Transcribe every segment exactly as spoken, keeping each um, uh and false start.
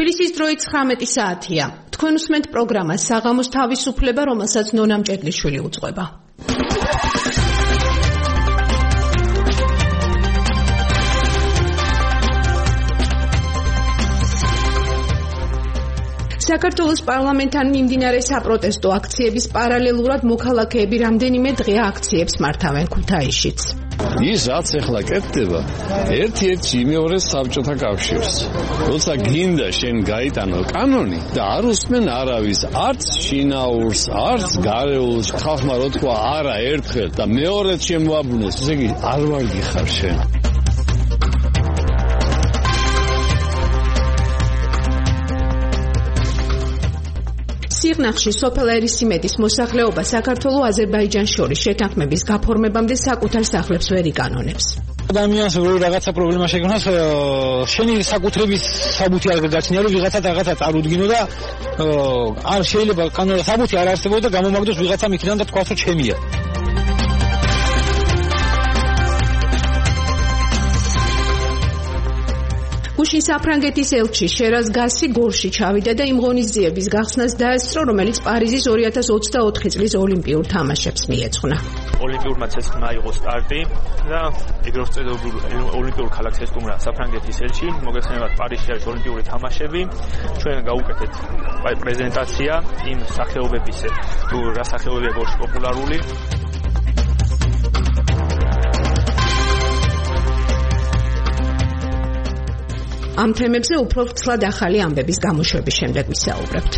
თბილისის დროით ცხრამეტი საათია. თქვენ უსმენთ პროგრამას საღამოს თავისუფლება, რომელსაც ნონა მჭედლიშვილი უძღვება. საქართველოს პარლამენტთან მიმდინარე საპროტესტო აქციების პარალელურად მოქალაქეები რამდენიმე დღე აქციებს მართავენ ქუთაისშიც. ის რაც ახლა კეთდება, ერთ-ერთი იმეორებს საბჭოთა კავშირს. როცა გინდა შენ გაიტანო კანონი და არ უსმენ არავის, არც შინაურს, არც გარეულს, ხალხმა რო თქვა არა ერთხელ და მეორეც შემოაბრუნეს, ესე იგი არ ვარ გიხარ შენ. სიღნაღში სოფელ ერისიმედის მოსახლეობა საქართველო-აზერბაიჯანს შორის შეთანხმების გაფორმებამდე საკუთარ სახლებს ვერ იკანონებს. ადამიანს რო რაღაცა პრობლემა შექმნას, შენი საკუთრების საბუთი არ გაჩნია, რომ ვიღაცა რაღაცა წარუდგინო და არ შეიძლება კანონა საბუთი არ არსებობს და გამომაგდოს ვიღაცა მიქიდან და თქვას რომ ჩემია. გუშინ საფრანგეთის ელჩი შერაზ გასი გორში ჩავიდა და იმ ღონისძიების გახსნას დაესწრო, რომელიც პარიზის ორი ათას ოცდაოთხი წლის ოლიმპიურ თამაშებს მიეძღვნა. ოლიმპიურმა ცეცხლმა აიღო სტარტი და ეგრეთ წოდებულ ოლიმპიურ ქალაქს ესტუმრა საფრანგეთის ელჩი. მოგეხსენებათ პარიზში არის ოლიმპიური თამაშები. ჩვენ გავუკეთეთ პრეზენტაცია იმ სახეობების, თუ რა სახეობებია გორში პოპულარული. ამ თემებზე უფრო ვრცლად ახალი ამბების გამოშვების შემდეგ ვისაუბრებთ.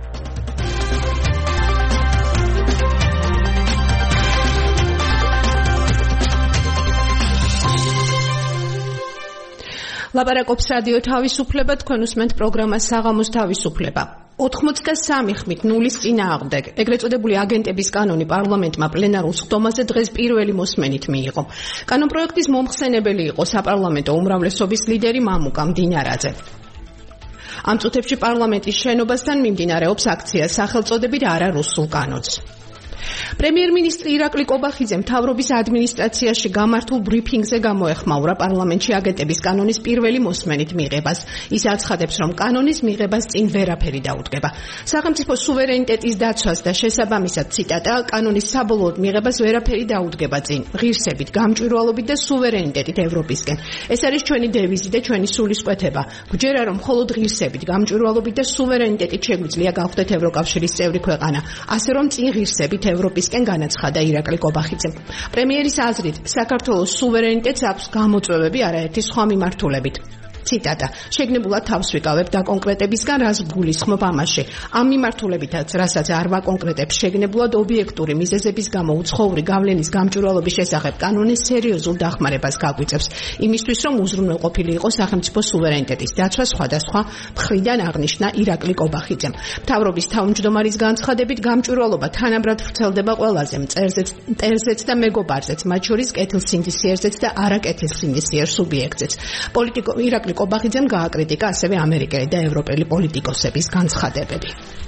ლაპარაკობს რადიო თავისუფლება, თქვენ უსმენთ პროგრამას საღამოს თავისუფლება. ოთხმოცდასამი ხმით ნულის წინააღმდეგ ეგრეთ წოდებული აგენტების კანონი პარლამენტმა პლენარულ სხდომაზე დღეს პირველი მოსმენით მიიღო. კანონპროექტის მომხსენებელი იყო საპარლამენტო უმრავლესობის ლიდერი მამუკა მდინარაძე. ამ წუთებში პარლამენტის შენობასთან მიმდინარეობს აქცია სახელწოდებით არა რუსულ კანონს. პრემიერ-მინისტრი ირაკლი კობახიძემ მთავრობის ადმინისტრაციაში გამართულ ბრიფინგზე გამოეხმაურა პარლამენტში აგენტების კანონის პირველი მოსმენით მიღებას. ის აცხადებს, რომ კანონის მიღებას წინ ვერაფერი დაუდგება. სახელმწიფო სუვერენიტეტის დაცვას და შესაბამისად ციტატა კანონის საბოლოოდ მიღებას ვერაფერი დაუდგება წინ ღირსებით, გამჭვირვალობით და სუვერენიტეტით ევროპისკენ. ეს არის ჩვენი დევიზი და ჩვენი სულისკვეთება. გვჯერა, რომ მხოლოდ ღირსებით, გამჭვირვალობით და სუვერენიტეტით შეგვიძლია გავხდეთ ევროკავშირის წევრი ქვეყანა, ასე რომ წინ ღირსებით ევროპისკენ განაცხადა ირაკლი კობახიძემ. პრემიერის აზრით, საქართველოს სუვერენიტეტს აქვს გამოწვევები არაერთი სხვა მიმართულებით. ციტატა: შეგნებულად თავს ვიკავებ დაკონკრეტებისგან, რას გულისხმობ ამაში. ამ მიმართულებითაც, რასაც არ ვაკონკრეტებს, შეგნებულად ობიექტური მიზეზების გამო უცხოური გავლენის გამჭვირვალობის შესახებ კანონის სერიოზულ დახმარებას გაგვიწევს, იმისთვის რომ უზრუნველყოფილი იყოს სახელმწიფო სუვერენიტეტის დაცვა სხვადასხვა მხრიდან, აღნიშნა ირაკლი კობახიძემ. მთავრობის თავმჯდომარის განცხადებით, გამჭვირვალობა თანაბრად ვრცელდება ყველაზე მწერზეც, მტერზეც და მეგობარზეც, მათ შორის კეთილსინდისიერზეც და არაკეთილსინდისიერ სუბიექტზეც. პოლიტიკო ირაკლი კობახიძემ გააკრიტიკა ასევე ამერიკელი და ევროპელი პოლიტიკოსების განცხადებები.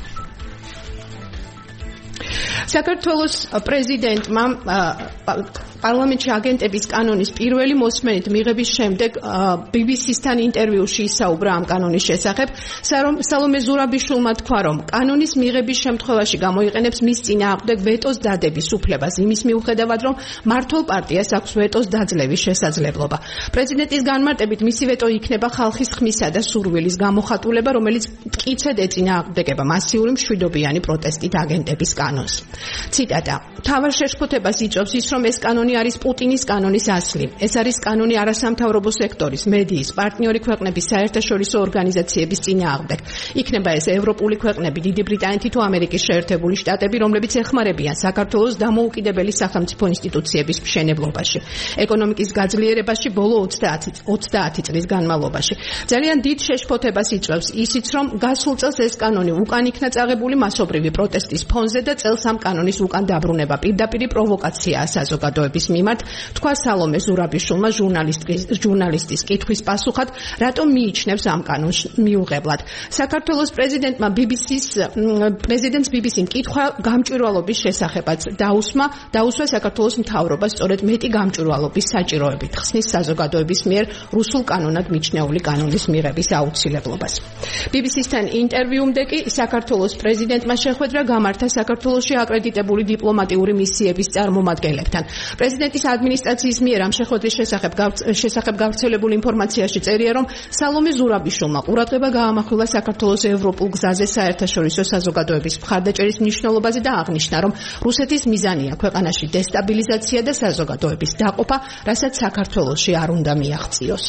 საქართველოს პრეზიდენტმა პარლამენტში აგენტების კანონის პირველი მოსმენით მიღების შემდეგ ბი ბი სისთან ინტერვიუში ისაუბრა ამ კანონის შესახებ. სალომე ზურაბიშვილმა თქვა, რომ კანონის მიღების შემთხვევაში გამოიყენებს მის წინააღმდეგ ვეტოს დადების უფლებას, იმის მიუხედავად, რომ მმართველ პარტიას აქვს ვეტოს დაძლევის შესაძლებლობა. პრეზიდენტის განმარტებით, მისი ვეტო იქნება ხალხის ხმისა და სურვილის გამოხატულება, რომელიც მტკიცედ ეწინააღმდეგება მასიური მშვიდობიანი პროტესტით აგენტების კანონს. ციტატა: თავარ შეშფოთებას იწვევს ის, რომ ეს კანონი არის პუტინის კანონის ასლი. ეს არის კანონი არასამთავრობო სექტორის, მედიის, პარტნიორი ქვეყნების საერთაშორისო ორგანიზაციების წინააღმდეგ. იქნება ეს ევროპული ქვეყნები, დიდი ბრიტანეთი თუ ამერიკის შეერთებული შტატები, რომლებიც ეხმარებიან საქართველოს დამოუკიდებელი სახელმწიფო ინსტიტუციების მშენებლობაში, ეკონომიკის გაძლიერებაში ბოლო ოცდაათი წლის განმავლობაში. ძალიან დიდ შეშფოთებას იწვევს ისიც, რომ გასულ წელს ეს კანონი უკან იქნა წაღებული მასობრივი პროტესტის ფონზე და წელს ამ კანონის უკან დაბრუნება პირდაპირი პროვოკაციაა საზოგადოების საზოგადოების მიმართ, თქვა სალომე ზურაბიშვილმა ჟურნალისტის ჟურნალისტის კითხვის პასუხად, რატომ მიიჩნევს ამ კანონს მიუღებლად. საქართველოს პრეზიდენტმა ბი ბი სის პრეზიდენტს ბი ბი სიმ კითხვა გამჭვირვალობის შესახებაც დაუსმა, დაუსვა საქართველოს მთავრობას სწორედ მეტი გამჭვირვალობის საჭიროებით ხსნის საზოგადოების მიერ რუსულ კანონად მიჩნეული კანონის მიღების აუცილებლობას. ბი ბი სისთან ინტერვიუმდე კი საქართველოს პრეზიდენტმა შეხვედრა გამართა საქართველოში აკრედიტებული დიპლომატიური მისიების წარმომადგენლებთან. პრეზიდენტის ადმინისტრაციის მიერ ამ შეხვედრის შესახებ შესახებ გავრცელებული ინფორმაციაში წერია, რომ სალომე ზურაბიშვილმა ყურადღება გაამახვილა საქართველოს ევროპულ გზაზე საერთაშორისო საზოგადოების მხარდაჭერის მნიშვნელობაზე და აღნიშნა, რომ რუსეთის მიზანია ქვეყანაში დესტაბილიზაცია და საზოგადოების დაყოფა, რასაც საქართველოში არ უნდა მიაღწიოს.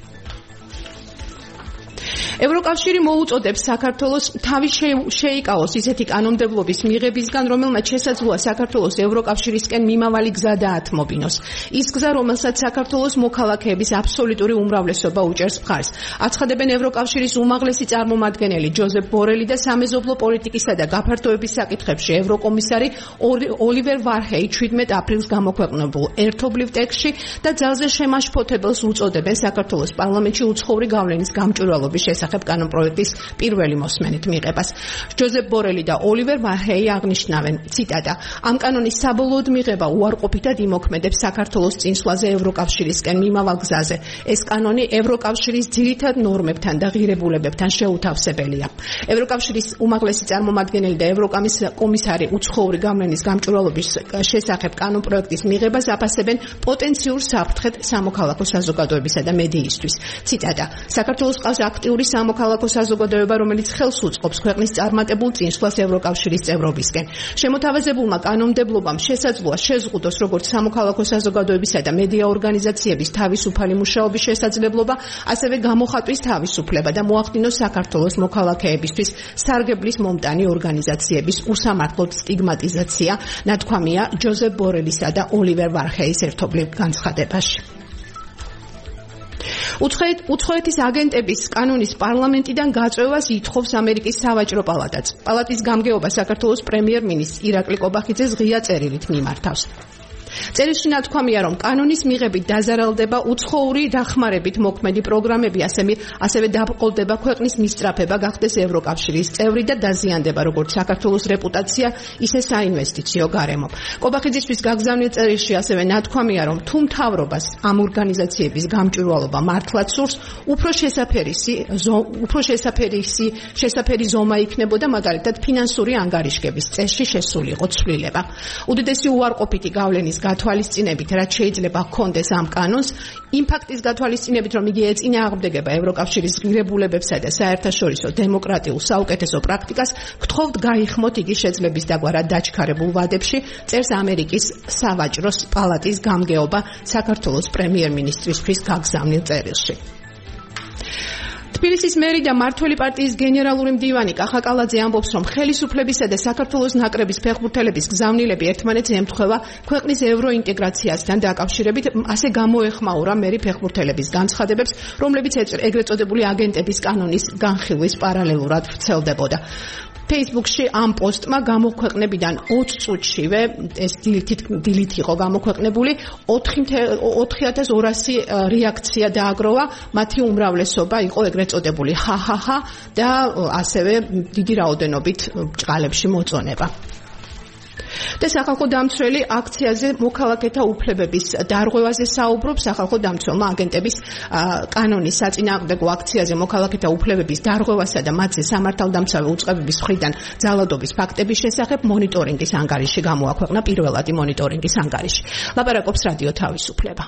ევროკავშირი მოუწოდებს საქართველოს თავი შეიკავოს ისეთი კანონმდებლობის მიღებისგან, რომელმაც შესაძლოა საქართველოს ევროკავშირისკენ მიმავალი გზა დაათმობინოს. ის გზა, რომელსაც საქართველოს მოქალაქეების აბსოლუტური უმრავლესობა უჭერს მხარს. აცხადებენ ევროკავშირის უმაღლესი წარმომადგენელი ჯოზეფ ბორელი და სამეზობლო პოლიტიკისა და გაფართოების საკითხებში ევროკომისარი ოლივერ ვარჰეი ჩვიდმეტ აპრილს გამოქვეყნებულ ერთობლივ ტექსტში და ძალზე შემაშფოთებელს უწოდებენ საქართველოს პარლამენტში უცხოური გავლენის გამჭვირვალობის შესახებ კანონპროექტის პირველი მოსმენით მიღებას. ჯოზეფ ბორელი და ოლივერ ვარჰეი აღნიშნავენ, ციტატა, ამ კანონის საბოლოოდ მიღება უარყოფითად იმოქმედებს საქართველოს წინსვლაზე ევროკავშირისკენ მიმავალ გზაზე. ეს კანონი ევროკავშირის ძირითად ნორმებთან და ღირებულებებთან შეუთავსებელია. ევროკავშირის უმაღლესი წარმომადგენელი და ევროკომისარი უცხოური გავლენის გამჭვირვალობის შესახებ კანონპროექტის მიღებას აფასებენ პოტენციურ საფრთხედ სამოქალაქო საზოგადოებისა და მედიისთვის. ციტატა, საქართველოს ყავს აქტიური სამოქალაქო საზოგადოება, რომელიც ხელს უწყობს ქვეყნის წარმატებულ წინსვლას ევროკავშირის წევრობისკენ. შემოთავაზებულმა კანონმდებლობამ შესაძლოა შეზღუდოს როგორც სამოქალაქო საზოგადოებისა და მედია ორგანიზაციების თავისუფალი მუშაობის შესაძლებლობა, ასევე გამოხატვის თავისუფლება და მოახდინოს საქართველოს მოქალაქეებისთვის სარგებლის მომტანი ორგანიზაციების უსამართლოდ სტიგმატიზაცია, ნათქვამია ჯოზეფ ბორელისა და ოლივერ ვარჰეის ერთობლივ განცხადებაში. უცხოეთის აგენტების კანონის პარლამენტიდან გაწევას ითხოვს ამერიკის სავაჭრო პალატაც. პალატის გამგეობა საქართველოს პრემიერ-მინისტრ ირაკლი კობახიძეს ღია წერილით მიმართავს. წერილში ნათქვამია, რომ კანონის მიღებით დაზარალდება უცხოური დახმარებით მოქმედი პროგრამები, ასევე დაბრყოლდება ქვეყნის მისწრაფება გახდეს ევროკავშირის წევრი და დაზიანდება როგორც საქართველოს რეპუტაცია, ისე საინვესტიციო გარემო. კობახიძისთვის გაგზავნილ წერილში ასევე ნათქვამია, რომ თუ მთავრობას ამ ორგანიზაციების გამჭვირვალობა მართლაც სურს, უფრო შესაფერისი უფრო შესაფერისი შესაფერი ზომა იქნებოდა მაგალითად ფინანსური ანგარიშგების წესში შესულიყო ცვლილება. უდიდესი უარყოფითი გავლენის გათვალისწინებით, რაც შეიძლება ჰქონდეს ამ კანონს, იმ ფაქტის გათვალისწინებით, რომ იგი ეწინააღმდეგება ევროკავშირის ღირებულებებსა და საერთაშორისო დემოკრატიულ საუკეთესო პრაქტიკას, გთხოვთ გაიხმოთ იგი შეძლების დაგვარად დაჩქარებულ ვადებში, წერს ამერიკის სავაჭროს პალატის გამგეობა საქართველოს პრემიერ-მინისტრისთვის გაგზავნილ წერილში. თბილისის მერი და მმართველი პარტიის გენერალური მდივანი კახა კალაძე ამბობს, რომ ხელისუფლებისა და საქართველოს ნაკრების ფეხბურთელების გზავნილები ერთმანეთს ემთხვევა ქვეყნის ევროინტეგრაციასთან დაკავშირებით, ასე გამოეხმაურა მერი ფეხბურთელების განცხადებებს, რომლებიც ეგრეთ წოდებული აგენტების კანონის განხილვის პარალელურად ვრცელდებოდა. Facebook-ში ამ პოსტმა გამოქვეყნებიდან ოც წუთშივე ეს დილით იყო გამოქვეყნებული ოთხი ათას ორასი რეაქცია დააგროვა, მათი უმრავლესობა იყო ეგრეთ წოდებული ჰაჰაჰა და ასევე დიდი რაოდენობით ჭყალებში მოწონება. და სახალხო დამცველი აქციაზე მოქალაქეთა უფლებების დარღვევაზე საუბრობს. სახალხო დამცველმა აგენტების კანონის საწინააღმდეგო აქციაზე მოქალაქეთა უფლებების დარღვევასა და მათზე სამართალდამცავი უწყებების მხრიდან ძალადობის ფაქტების შესახებ მონიტორინგის ანგარიში გამოაქვეყნა, პირველადი მონიტორინგის ანგარიში. ლაპარაკობს რადიო თავისუფლება.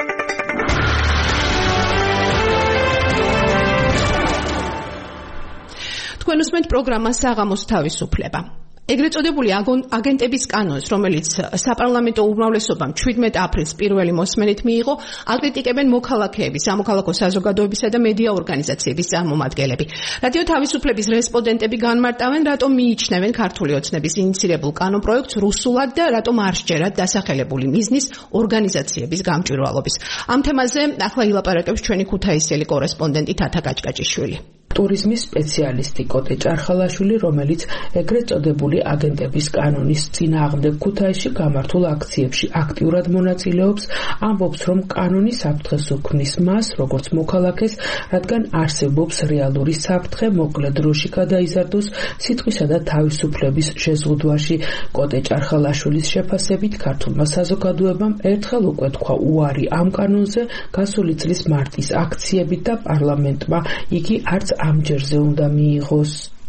თქვენ უსმენთ პროგრამა საღამოს თავისუფლება. ეგრეთ წოდებული აგენტების კანონს, რომელიც საპარლამენტო უმრავლესობამ ჩვიდმეტ აპრილს პირველი მოსმენით მიიღო, აკრიტიკებენ მოქალაქეები, სამოქალაქო საზოგადოებისა და მედია ორგანიზაციების წარმომადგენლები. რადიო თავისუფლების რესპონდენტები განმარტავენ, რატომ მიიჩნევენ ქართული ოცნების ინიცირებულ კანონპროექტს რუსულად და რატომ არ სჯერათ დასახელებული მიზნის ორგანიზაციების გამჭვირვალობის. ამ თემაზე ახლა ილაპარაკებს ჩვენი ქუთაისელი კორესპონდენტი თათა გაჭკაჭიშვილი. ტურიზმის სპეციალისტი კოტე ჭარხალაშვილი, რომელიც ეგრეთ წოდებული აგენტების კანონის წინააღმდეგ ქუთაისში გამართულ აქციებში აქტიურად მონაწილეობს, ამბობს, რომ კანონი საფრთხეს უქმნის მას, როგორც მოქალაქეს, რადგან არსებობს რეალური საფრთხე მოკლე დროში გადაიზარდოს სიტყვისა და თავისუფლების შეზღუდვაში. კოტე ჭარხალაშვილის შეფასებით, ქართულმა საზოგადოებამ ერთხელ უკვე თქვა უარი ამ კანონზე გასული წლის მარტის აქციებით და პარლამენტმა იგი არც ამჯერზე უნდა მიიღოს.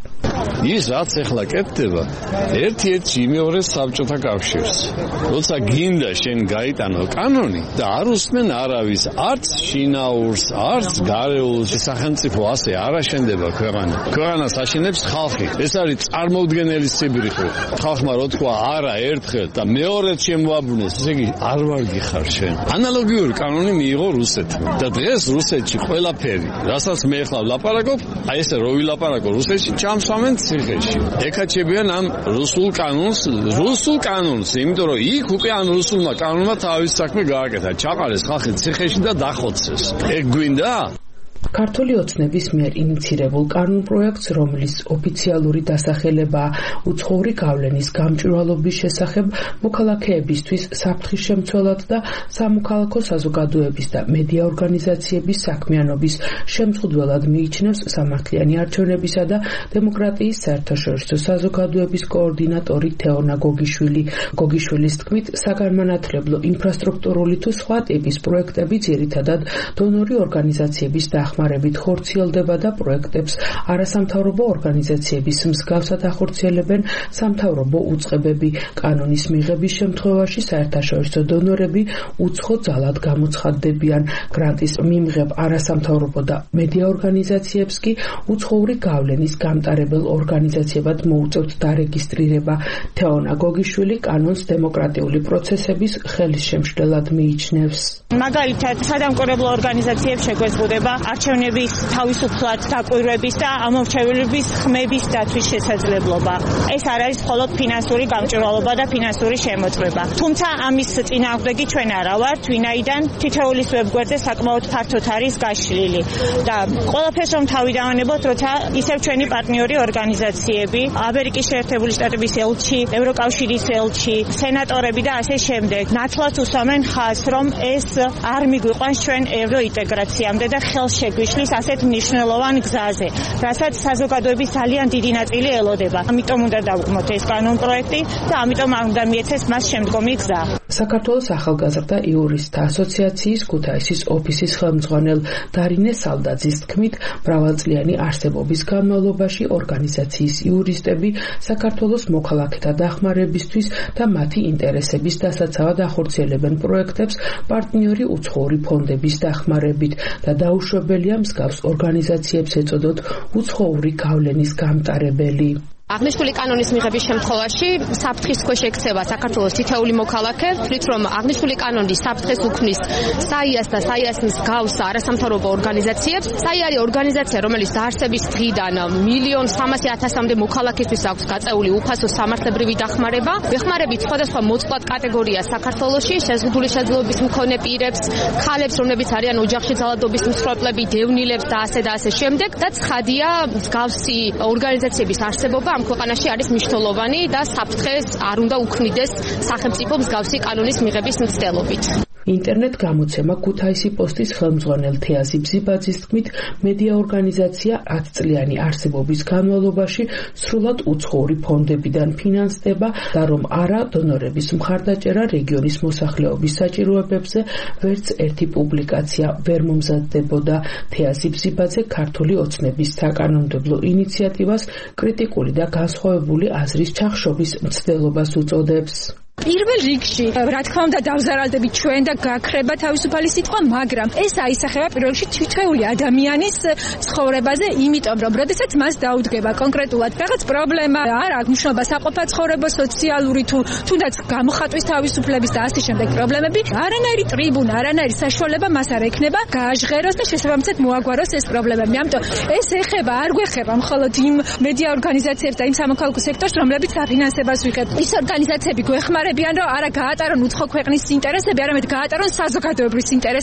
ის რაც ახლა კეთდება, ერთ-ერთი იმეორებს საბჭოთა კავშირს. როცა გინდა შენ გაიტანო კანონი და არ უსმენ არავის, არც შინაურს, არც გარეულს, სახელმწიფო ასე არ აშენდება ქვეყანა. ქვეყანას აშენებს ხალხი. ეს არის წარმოუდგენელი სიბრიხე. ხალხმა რო თქვა არა ერთხელ და მეორედ შემოაბრუნეს, ესე იგი არ ვარგი ხარ შენ. ანალოგიური კანონი მიიღო რუსეთმა და დღეს რუსეთში ყველაფერი, რასაც მე ახლა ვლაპარაკობ, აი ესე რო ვილაპარაკო რუსეთში, ჩამსვამენ ციხეში. ეკაჩებიან ამ რუსულ კანონს, რუსულ კანონს, იმიტომ რომ იქ უკვე ამ რუსულმა კანონმა თავის საქმე გააკეთა. ჩაყარეს ხალხი ციხეში და დახოცეს. ეგ გვინდა? ქართული ოცნების მიერ ინიცირებულ კანონპროექტს, რომლის ოფიციალური დასახელებაა უცხოური გავლენის გამჭვირვალობის შესახებ მოქალაქეებისთვის საფრთხის შემცველად და სამოქალაქო საზოგადოების და მედია ორგანიზაციების საქმიანობის შემზღუდველად მიიჩნევს სამართლიანი არჩევნებისა და დემოკრატიის საერთაშორისო საზოგადოების კოორდინატორი თეონა გოგიშვილი. გოგიშვილის თქმით, საგანმანათლებლო ინფრასტრუქტურული თუ სხვა ტიპის პროექტები ძირითადად დონორი ორგანიზაციების დახმარებით ხორციელდება და პროექტებს არასამთავრობო ორგანიზაციების მსგავსად ახორციელებენ სამთავრობო უწყებები. კანონის მიღების შემთხვევაში საერთაშორისო დონორები უცხო ძალად გამოცხადდებიან. გრანტის მიმღებ არასამთავრობო და მედია ორგანიზაციებს კი უცხოური გავლენის გამტარებელ ორგანიზაციებად მოუწევთ დარეგისტრირება. თეონა გოგიშვილი კანონს დემოკრატიული პროცესების ხელისშემშლელად მიიჩნევს. მაგალითად, სადამკვირვებლო ორგანიზაციებს შეგვეზღუდება არჩევნების თავისუფლად დაკვირვების და ამორჩევლების ხმების დაცვის შესაძლებლობა. ეს არ არის მხოლოდ ფინანსური გამჭვირვალობა და ფინანსური შემოწმება. თუმცა ამის წინააღმდეგი ჩვენ არა ვართ, ვინაიდან თითოეულის ვებგვერდზე საკმაოდ ფართოდ არის გაშლილი და ყველაფერს რომ თავი დავანებოთ, როცა ისევ ჩვენი პარტნიორი ორგანიზაციები, ამერიკის შეერთებული შტატების ელჩი, ევროკავშირის ელჩი, სენატორები და ასე შემდეგ, ნათლად უსვამენ ხაზს, რომ ეს არ მიგვიყვანს ჩვენ ევროინტეგრაციამდე და ხელშეგვიშლის ასეთ მნიშვნელოვან გზაზე, რასაც საზოგადოების ძალიან დიდი ნაწილი ელოდება. ამიტომ უნდა დავუყმოთ ეს კანონპროექტი და ამიტომ არ უნდა მიეცეს მას შემდგომი გზა. საქართველოს ახალგაზრდა იურისტთა ასოციაციის ქუთაისის ოფისის ხელმძღვანელ დარინე სალდაძის თქმით, მრავალწლიანი არსებობის განმავლობაში ორგანიზაციის იურისტები საქართველოს მოქალაქეთა დახმარებისთვის და მათი ინტერესების დასაცავად ახორციელებენ პროექტებს პარტნიორი უცხოური ფონდების დახმარებით და დაუშვებელია მსგავს ორგანიზაციებს ეწოდოთ უცხოური გავლენის გამტარებელი. აღნიშნული კანონის მიღების შემთხვევაში საფრთხის ქვეშ ექცევა საქართველოს თითოეული მოქალაქე, თვლით რომ აღნიშნული კანონი საფრთხეს უქმნის საიას და საიას მსგავს არასამთავრობო ორგანიზაციებს. საია არის ორგანიზაცია, რომელიც დაარსების დღიდან მილიონ სამასი ათასამდე მოქალაქისთვის აქვს გაწეული უფასო სამართლებრივი დახმარება. ვეხმარებით სხვადასხვა მოწყვლად კატეგორიას საქართველოში, შეზღუდული შეძლებლობის მქონე პირებს, ქალებს, რომლებიც არიან ოჯახში ძალადობის მსხვერპლები, დევნილებს და ასე და ასე შემდეგ. და ცხადია, მსგავსი ორგანიზაციების არსებობა ამ ქვეყანაში არის მნიშვნელოვანი და საფრთხეს არ უნდა უქმნიდეს სახელმწიფო მსგავსი კანონის მიღების მცდელობით. ინტერნეტ გამოცემა ქუთაისი პოსტის ხელმძღვანელ თეაზი ბზიბაძის თქმით, მედია ორგანიზაცია ათწლიანი არსებობის განმავლობაში სრულად უცხოური ფონდებიდან ფინანსდება და რომ არა დონორების მხარდაჭერა რეგიონის მოსახლეობის საჭიროებებზე ვერც ერთი პუბლიკაცია ვერ მომზადდებოდა. თეაზი ბზიბაძე ქართული ოცნების საკანონმდებლო ინიციატივას კრიტიკული და განსხვავებული აზრის ჩახშობის მცდელობას უწოდებს. პირველ რიგში, რა თქმა უნდა, დავზარალდებით ჩვენ და გაქრება თავისუფალი სიტყვა, მაგრამ ეს აისახება პირველ რიგში თითოეული ადამიანის ცხოვრებაზე, იმიტომ რომ როდესაც მას დაუდგება კონკრეტულად რაღაც პრობლემა, არ აქვს მნიშვნელობა საყოფა ცხოვრება, სოციალური თუ თუნდაც გამოხატვის თავისუფლების და ასე შემდეგ პრობლემები, არანაირი ტრიბუნა, არანაირი საშუალება მას არ ექნება გააჟღეროს და შესაბამისად მოაგვაროს ეს პრობლემები. ამიტომ ეს ეხება, არ გვეხება მხოლოდ იმ მედია ორგანიზაციებს და იმ სამოქალაქო სექტორს, რომლებიც საფინანსებას ვიღებთ. ის ორგანიზაციები გვეხმარებიან, რომ არა გაატარონ უცხო ქვეყნის ინტერესები, არამედ გაატარონ საზოგადოებრივი ინტერესები.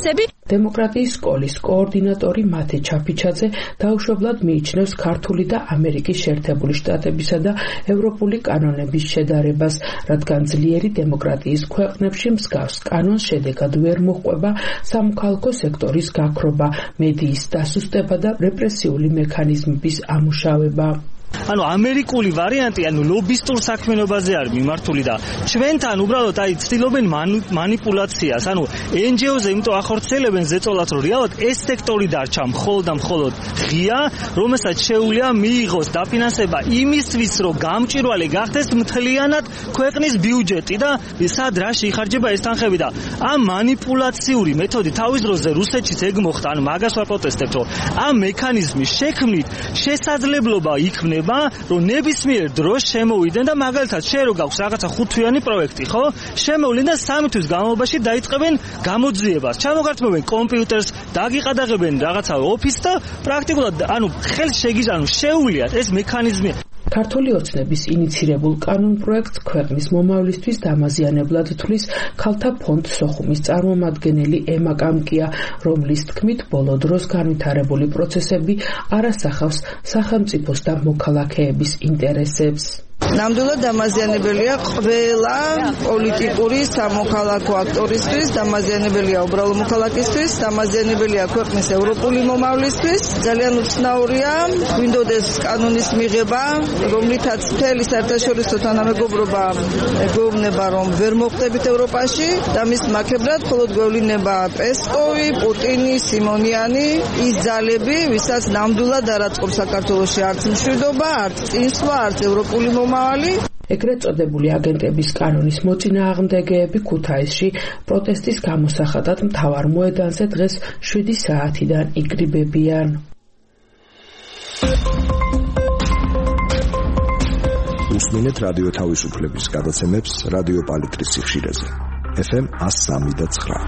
დემოკრატიის სკოლის კოორდინატორი მათე ჩაფიჩაძე დაუშვებლად მიიჩნევს ქართული და ამერიკის შეერთებული შტატებისა და ევროპული კანონების შედარებას, რადგან ძლიერი დემოკრატიის ქვეყნებში მსგავს კანონს შედეგად ვერ მოჰყვება სამოქალაქო სექტორის გაქრობა, მედიის დასუსტება და რეპრესიული მექანიზმების ამუშავება. ანუ ამერიკული ვარიანტი, ანუ ლობისტურ საქმიანობაზე არის მიმართული და ჩვენთან უბრალოდ აი ცდილობენ მანიპულაციას, ანუ εν ჯი ო-ზე იმიტომ ახორციელებენ ზეწოლად, რომ რეალურად ეს სექტორი დარჩა მხოლოდ და მხოლოდ ღია, რომელსაც შეუძლია მიიღოს დაფინანსება იმისთვის, რომ გამჭვირვალე გახდეს მთლიანად ქვეყნის ბიუჯეტი და სად რაში იხარჯება ეს თანხები და ამ მანიპულაციური მეთოდი თავის დროზე რუსეთშიც ეგ მოხდა, ანუ მაგას ვაპროტესტებთ, რომ ამ მექანიზმის შექმნით შესაძლებლობა იქნება რომ ნებისმიერ დროს შემოვიდნენ და მაგალითად შენ რო გაქვს რაღაცა ხუთთვიანი პროექტი, ხო? შემოვლენ და სამი თვის განმავლობაში დაიწყებენ გამოძიებას. ჩამოგართმევენ კომპიუტერს, დაგიყადაღებენ რაღაცა ოფისს და პრაქტიკულად ანუ ხელს შეგიჟანო შეუვლიათ ეს მექანიზმი. ქართული ოცნების ინიცირებულ კანონპროექტს ქვეყნის მომავლისთვის დამაზიანებლად თვლის ქალთა ფონდ სოხუმის წარმომადგენელი ემა კამკია, რომლის თქმით ბოლო დროს განვითარებული პროცესები არ ასახავს სახელმწიფოს და მოქალაქეების ინტერესებს. ნამდვილად დამაზიანებელია ყველა პოლიტიკური სამოქალაქო აქტორისთვის, დამაზიანებელია უბრალო მოქალაქისთვის, დამაზიანებელია ქვეყნის ევროპული მომავლისთვის. ძალიან უცნაურია გვინდოდეს კანონის მიღება, რომლითაც მთელი საერთაშორისო თანამეგობრობა ეგონება, რომ ვერ მოხდებით ევროპაში და მის მაქებრად მხოლოდ გვევლინება პესკოვი, პუტინი, სიმონიანი, ის ძალები, ვისაც ნამდვილად არ აწყობს საქართველოში არც მშვიდობა, არც წინსვლა, არც ევროპული მომავალი. ეგრეთ წოდებული აგენტების კანონის მოწინააღმდეგეები ქუთაისში პროტესტის გამოსახატად მთავარ მოედანზე დღეს შვიდი საათიდან იკრიბებიან. უსმინეთ რადიო თავისუფლების გადაცემებს რადიო პალიტრის სიხშირეზე ეფ ემ one oh three point nine.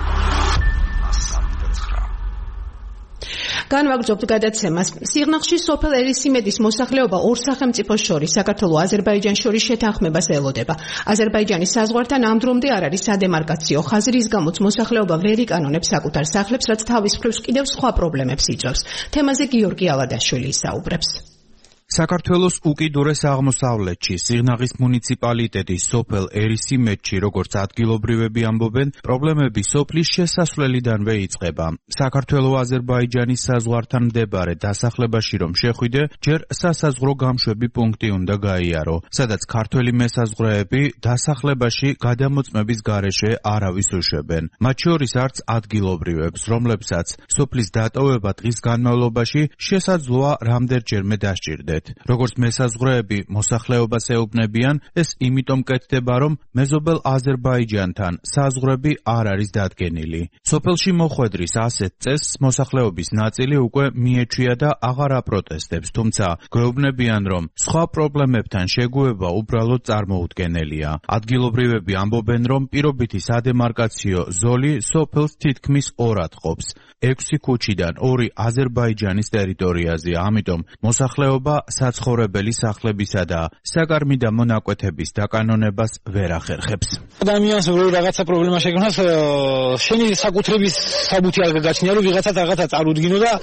განვაგრძობთ გადაცემას. სიღნაღში სოფელ ერისიმედის მოსახლეობა ორ სახელმწიფოს შორის, საქართველოს აზერბაიჯანს შორის შეთანხმებას ელოდება. აზერბაიჯანის საზღვართან ამ დრომდე არ არის სადემარკაციო ხაზი, რის გამოც მოსახლეობა ვერ იკანონებს საკუთარ სახლებს, რაც თავის მხრივ კიდევ სხვა პრობლემებს იწვევს. თემაზე გიორგი ავადაშვილი ისაუბრებს. საქართველოს უკიდურეს აღმოსავლეთში სიღნაღის მუნიციპალიტეტის სოფელ ერისიმედში, როგორც ადგილობრივები ამბობენ, პრობლემები სოფლის შესასვლელიდანვე იწყება. საქართველო-აზერბაიჯანის საზღვართან მდებარე დასახლებაში რომ შეხვიდე, ჯერ სასაზღვრო გამშვები პუნქტი უნდა გაიარო, სადაც ქართველი მესაზღვრეები დასახლებაში გადამოწმების გარეშე არავის უშვებენ. მათ შორის არც ადგილობრივებს, რომლებსაც სოფლის დატოვება დღის განმავლობაში შესაძლოა რამდენჯერმე დასჭირდეთ. როგორც მესაზღვრეები მოსახლეობას ეუბნებიან, ეს იმიტომ კეთდება, რომ მეზობელ აზერბაიჯანთან საზღვრები არ არის დადგენილი. სოფელში მოხვედრის ასეთ წესს მოსახლეობის ნაწილი უკვე მიეჩვია და აღარ აპროტესტებს, თუმცა გვეუბნებიან, რომ სხვა პრობლემებთან შეგუება უბრალოდ წარმოუდგენელია. ადგილობრივები ამბობენ, რომ პირობითი სადემარკაციო ზოლი სოფელს თითქმის ორად ყოფს. ექვსი ქუჩიდან ორი აზერბაიჯანის ტერიტორიაზეა, ამიტომ მოსახლეობა საცხოვრებელი სახლებისა და საგარმიდა მონაკვეთების დაკანონებას ვერ ახერხებს. ადამიანს რო რაღაცა პრობლემა შექმნას, შენი საკუთრების საბუთი არ გაჩნია, რომ ვიღაცა რაღაცა წარუდგინო და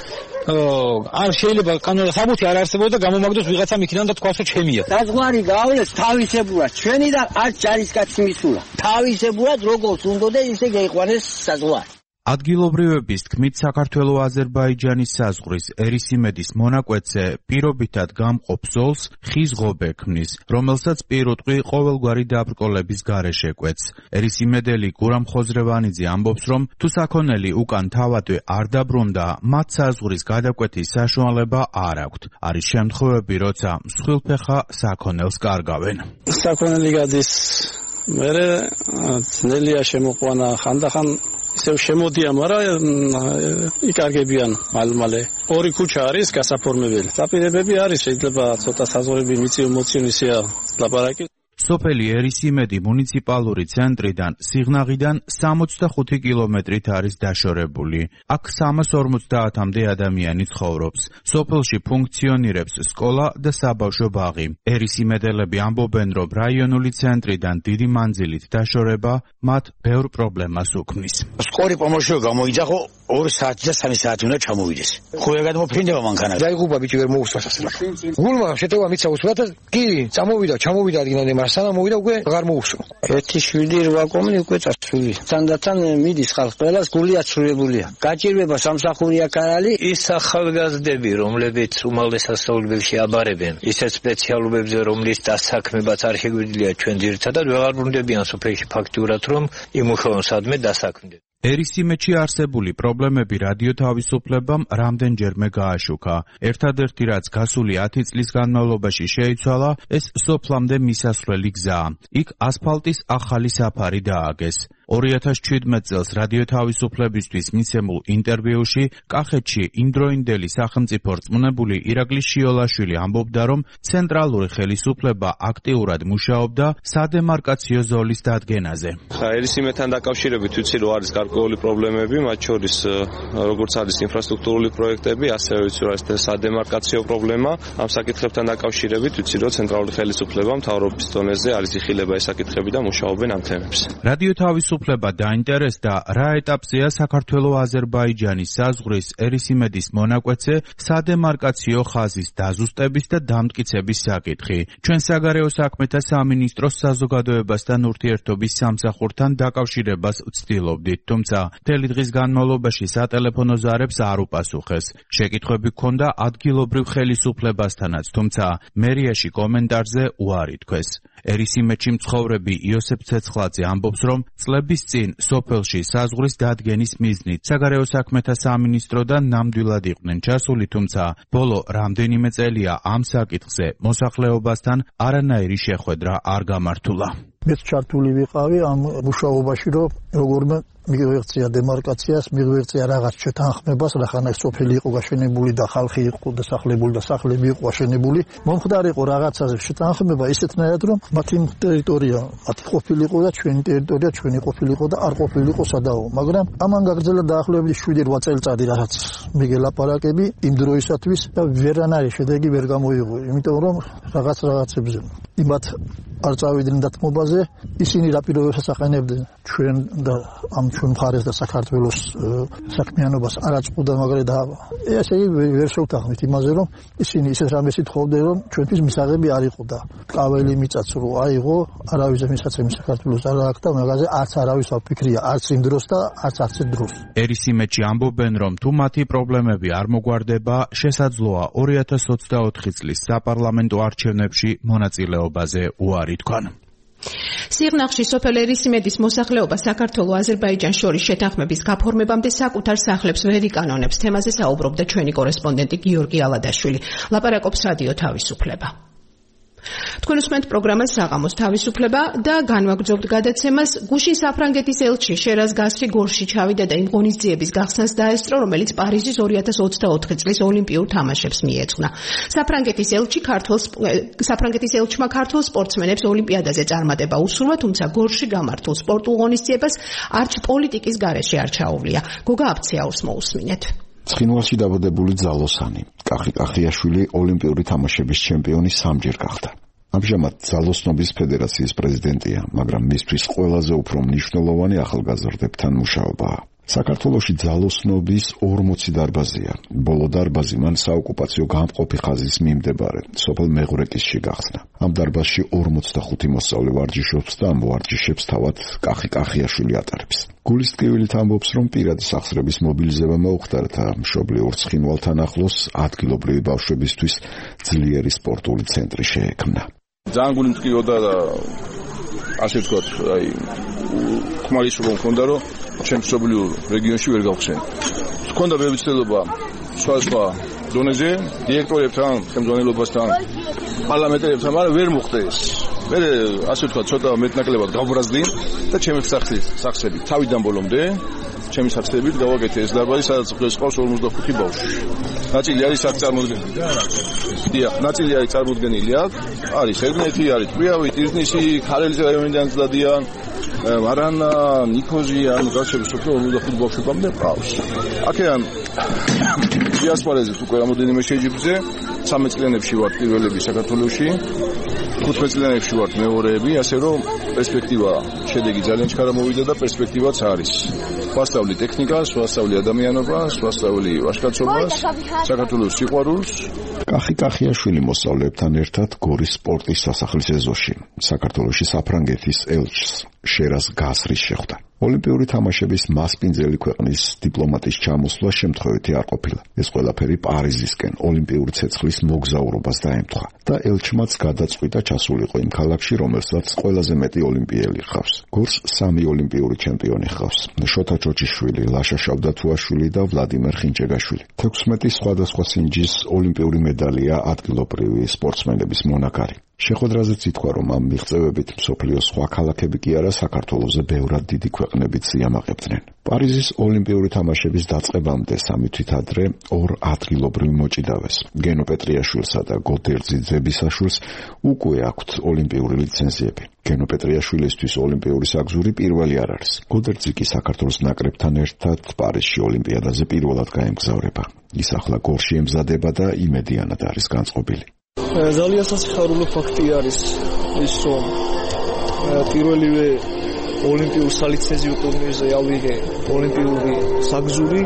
არ შეიძლება კანონა საბუთი არ არსებობს და გამომაგდოს ვიღაცა მიქიდან და თქვას რომ ჩემია. საზღვარი გაავლეს თავისებურად, ჩვენი და არც ჯარისკაცი მისულა. თავისებურად როგორც უნდა ისე გაიყვანეს საზღვარი. ადგილობრივების თქმით, საქართველო-აზერბაიჯანის საზღვრის ერისიმედის მონაკვეთზე პირობითად გამყოფ ზოლს ხის ღობე ქმნის, რომელსაც პირუტყვი ყოველგვარი დაბრკოლების გარეშე კვეთს. ერისიმედელი გურამ ხოზრევანიძე ამბობს, რომ თუ საქონელი უკან თავადვე არ დაბრუნდა, მათ საზღვრის გადაკვეთის საშუალება არ აქვთ. არის შემთხვევები, როცა მსხვილფეხა საქონელს კარგავენ. საქონელი გადის, მერე ძნელია შემოყვანა, ხანდახან ისევ შემოდია, მაგრამ იკარგებიან მალ-მალე. ორი ქუჩა არის გასაფორმებელი. დაპირებები არის, შეიძლება ცოტა საზღვრები მიწივ-მოცივ ისეა ლაპარაკი. სოფელი ერისიმედი მუნიციპალური ცენტრიდან სიღნაღიდან სამოცდახუთი კილომეტრით არის დაშორებული. აქ სამას ორმოცდაათამდე ადამიანი ცხოვრობს. სოფელში ფუნქციონირებს სკოლა და საბავშვო ბაღი. ერისიმედელები ამბობენ, რომ რაიონული ცენტრიდან დიდი მანძილით დაშორება მათ ბევრ პრობლემას უქმნის. სკორი პომოშო გამოიძახო ორ საათი და სამი საათი უნდა ჩამოვიდეს. ხო ეგ გადმოფრინდება მანქანა. დაიღუპა ბიჭი ვერ მოუსვას ასე. გულმა შეტევა მიცა უსვათ კი წამოვიდა ჩამოვიდა ადგილამდე მაგრამ სანამ მოვიდა უკვე აღარ მოუსვა. ერთი შვიდი რვა კომნი უკვე წასული. თანდათან მიდის ხალხ ყველას გული აცრუებულია. გაჭირვება სამსახურია კარალი ის ახალგაზრდები რომლებიც უმაღლეს სასწავლებელში აბარებენ ისეთ სპეციალობებზე რომლის დასაქმებაც არ შეგვიძლია ჩვენ ძირითადად ვეღარ ბრუნდებიან სოფელში ფაქტიურად რომ იმუშაონ სადმე დასაქმდნენ. ერისიმედში არსებული პრობლემები რადიო თავისუფლებამ რამდენჯერმე გააშუქა. ერთადერთი რაც გასული ათი წლის განმავლობაში შეიცვალა, ეს სოფლამდე მისასვლელი გზა. იქ ასფალტის ახალი საფარი დააგეს. ორი ათას შვიდმეტ წელს რადიო თავისუფლებისთვის მიცემულ ინტერვიუში კახეთში იმდროინდელი სახელმწიფო რწმუნებული ირაკლი შიოლაშვილი ამბობდა, რომ ცენტრალური ხელისუფლება აქტიურად მუშაობდა სადემარკაციო ზოლის დადგენაზე. ერისიმედთან დაკავშირებით ვიცი, რომ არის გარკვეული პრობლემები, მათ შორის როგორც არის ინფრასტრუქტურული პროექტები, ასევე ვიცი, რომ არის სადემარკაციო პრობლემა. ამ საკითხებთან დაკავშირებით ვიცი, რომ ცენტრალური ხელისუფლება მთავრობის დონეზე არის იხილება ეს საკითხები და მუშაობენ ამ თემებს. რადიო თავისუფლება დაინტერესდა, რა ეტაპზეა საქართველო-აზერბაიჯანის საზღვრის ერისიმედის მონაკვეთზე სადემარკაციო ხაზის დაზუსტების და დამტკიცების საკითხი. ჩვენ საგარეო საქმეთა სამინისტროს საზოგადოებასთან ურთიერთობის სამსახურთან დაკავშირებას ვცდილობდით, თუმცა მთელი დღის განმავლობაში სატელეფონო ზარებს არ უპასუხეს. შეკითხვები ჰქონდა ადგილობრივ ხელისუფლებასთანაც, თუმცა მერიაში კომენტარზე უარი თქვეს. ერისიმედში მცხოვრები იოსებ ცეცხლაძე ამბობს, რომ წლების წინ სოფელში საზღვრის დადგენის მიზნით საგარეო საქმეთა სამინისტროდან ნამდვილად იყვნენ ჩასული, თუმცა ბოლო რამდენიმე წელია ამ საკითხზე მოსახლეობასთან არანაირი შეხვედრა არ გამართულა. მეც ჩართული ვიყავი ამ მუშაობაში, რომ როგორმე მიგვეღწია დემარკაციას, მიგვეღწია რაღაც შეთანხმებას, რახანაც სოფელი იყო გაშენებული და ხალხი იყო დასახლებული და სახლები იყო გაშენებული. მომხდარიყო რაღაცაზე შეთანხმება ისეთნაირად, რომ მათი ტერიტორია, მათი ყოფილიყო და ჩვენი ტერიტორია ჩვენი ყოფილიყო და არ ყოფილიყო სადაო. მაგრამ ამან გაგრძელა დაახლოებით შვიდი რვა წელიწადი რაღაც მიგელაპარაკები იმ დროისათვის და ვერანაირი შედეგი ვერ გამოიღო, იმიტომ რომ რაღაც რაღაცებზე იმათ არ წავიდნენ დათმობაზე, ისინი რა პირობებს ახენებდნენ ჩვენ და ამ ჩვენ მხარეს და საქართველოს საქმიანობას არ აწყობდა, მაგრამ და ესე იგი ვერ შევთანხმით იმაზე, რომ ისინი ისეთ რამეს ითხოვდნენ, რომ ჩვენთვის მისაღები არ იყო და კაველი მიწაც რო აიღო, არავის მისაცემი საქართველოს არ აქვს და მაგაზე არც არავის აფიქრია, არც იმ დროს და არც არც დროს. ერისიმედში ამბობენ, რომ თუ მათი პრობლემები არ მოგვარდება, შესაძლოა ორი ათას ოცდაოთხი წლის საპარლამენტო არჩევნებში მონაწილეობაზე უარი თქვან. სიღნაღში სოფელ ერისიმედის მოსახლეობა საქართველო-აზერბაიჯანს შორის შეთანხმების გაფორმებამდე საკუთარ სახლებს ვერ იკანონებს. თემაზე საუბრობდა ჩვენი კორესპონდენტი გიორგი ალადაშვილი. ლაპარაკობს რადიო თავისუფლება. თქვენ უსმენთ პროგრამას საღამოს თავისუფლება და განვაგრძობთ გადაცემას. გუშინ საფრანგეთის ელჩი შერაზ გასრი გორში ჩავიდა და იმ ღონისძიების გახსნას დაესწრო, რომელიც პარიზის ორი ათას ოცდაოთხი წლის ოლიმპიურ თამაშებს მიეძღვნა. საფრანგეთის ელჩი ქართულს საფრანგეთის ელჩმა ქართულ სპორტსმენებს ოლიმპიადაზე წარმატება უსურვა, თუმცა გორში გამართულ სპორტულ ღონისძიებას არც პოლიტიკის გარეშე არ ჩაუვლია. გოგა აფციაურს მოусმინეთ. ცხინვალში დაბადებული ძალოსანი კახი კახიაშვილი ოლიმპიური თამაშების ჩემპიონი სამჯერ გახდა. ამჟამად ძალოსნობის ფედერაციის პრეზიდენტია, მაგრამ მისთვის ყველაზე უფრო მნიშვნელოვანი ახალგაზრდებთან მუშაობაა. საქართველოში ძალოსნობის ორმოცი დარბაზია. ბოლო დარბაზი მან საოკუპაციო გამყოფი ხაზის მიმდებარე სოფელ მეღვრეკისში გახსნა. ამ დარბაზში ორმოცდახუთი მოსწავლე ვარჯიშობს და ამ ვარჯიშებს თავად კახი კახიაშვილი ატარებს. გულის ტკივილით ამბობს, რომ პირადი სახსრების მობილიზება მოუხდართა მშობლიურ ცხინვალთან ახლოს ადგილობრივი ბავშვებისთვის ძლიერი სპორტული ცენტრი შეექმნა. ძალიან გული მტკიოდა და ასე ვთქვათ, აი ხმალისობა მქონდა, რომ ჩემ მშობლიურ რეგიონში ვერ გავხსენე. მქონდა ბევრი ცდელობა სხვა სხვა დონეზე, დირექტორებთან, ხელმძღვანელობასთან, პარლამენტარებთან, მაგრამ ვერ მოხდა ეს. მე ასე ვთქვათ, ცოტა მეტნაკლებად გავბრაზდი და ჩემი სახსრები, სახსრები თავიდან ბოლომდე ჩემი საცდებით გავაკეთე ეს დარბაზი, სადაც ყავს ორმოცდახუთი ბავშვი. ნაწილი არის აქ წარმოდგენილი. დიახ, ნაწილი არის წარმოდგენილი აქ. არის ეგნეთი, არის ტრიავი, ტირნისი, ქარელის რაიონიდან დადიან. მარანა, ნიქოზია, ანუ გაჩები სოფლო ორმოცდახუთი ბავშვებამდე ყავს. აქედან დიასპორაზით უკვე რამოდენიმე შეჯიბზე, ცხრამეტ წლიანებში ვარ პირველები საქართველოში. ხუთმეტ წლიანებში ვარ მეორეები, ასე რომ პერსპექტივა, შედეგი ძალიან ჩქარა მოვიდა და პერსპექტივაც არის. ვასწავლი ტექნიკას, ვასწავლი ადამიანობას, ვასწავლი ვაჟკაცობას, საქართველოს სიყვარულს. კახი კახიაშვილი მოსწავლეებთან ერთად გორის სპორტის სასახლის ეზოში, საქართველოში საფრანგეთის ელჩს შერას გასრის შეხვდა. ოლიმპიური თამაშების მასპინძელი ქვეყნის დიპლომატის ჩამოსვლა შემთხვევითი არ ყოფილა. ეს ყველაფერი პარიზისკენ ოლიმპიური ცეცხლის მოგზაურობას დაემთხვა და ელჩმაც გადაწყვიტა ჩასულიყო იმ ქალაქში, რომელსაც ყველაზე მეტი ოლიმპიელი ჰყავს. გორს სამი ოლიმპიური ჩემპიონი ჰყავს: შოთა ჩოჩიშვილი, ლაშა შავდათუაშვილი და ვლადიმერ ხინჭეგაშვილი. თექვსმეტი სხვადასხვა სინჯის ოლიმპიური მედალია ადგილობრივი სპორტსმენების მონაკარი. შეხვედრაზეც ითქვა, რომ ამ მიღწევებით მსოფლიოს სხვა ქალაქები კი არა, საქართველოზე ბევრად დიდი ქვეყნებიც იამაყებდნენ. პარიზის ოლიმპიური თამაშების დაწყებამდე სამი თვით ადრე ორ ადგილობრივ მოჭიდავეს. გენო პეტრიაშვილსა და გოდერძი ძებისაშვილს უკვე აქვთ ოლიმპიური ლიცენზიები. გენო პეტრიაშვილისთვის ოლიმპიური საგზური პირველი არ არის. გოდერძი კი საქართველოს ნაკრებთან ერთად პარიზში ოლიმპიადაზე პირველად გაემგზავრება. ის ახლა გორში ემზადება და იმედიანად არის განწყობილი. ძალიან სასიხარულო ფაქტი არის ის, რომ პირველივე ოლიმპიურ სალიცენზიო ტურნირზე ავიღე ოლიმპიური საგზური.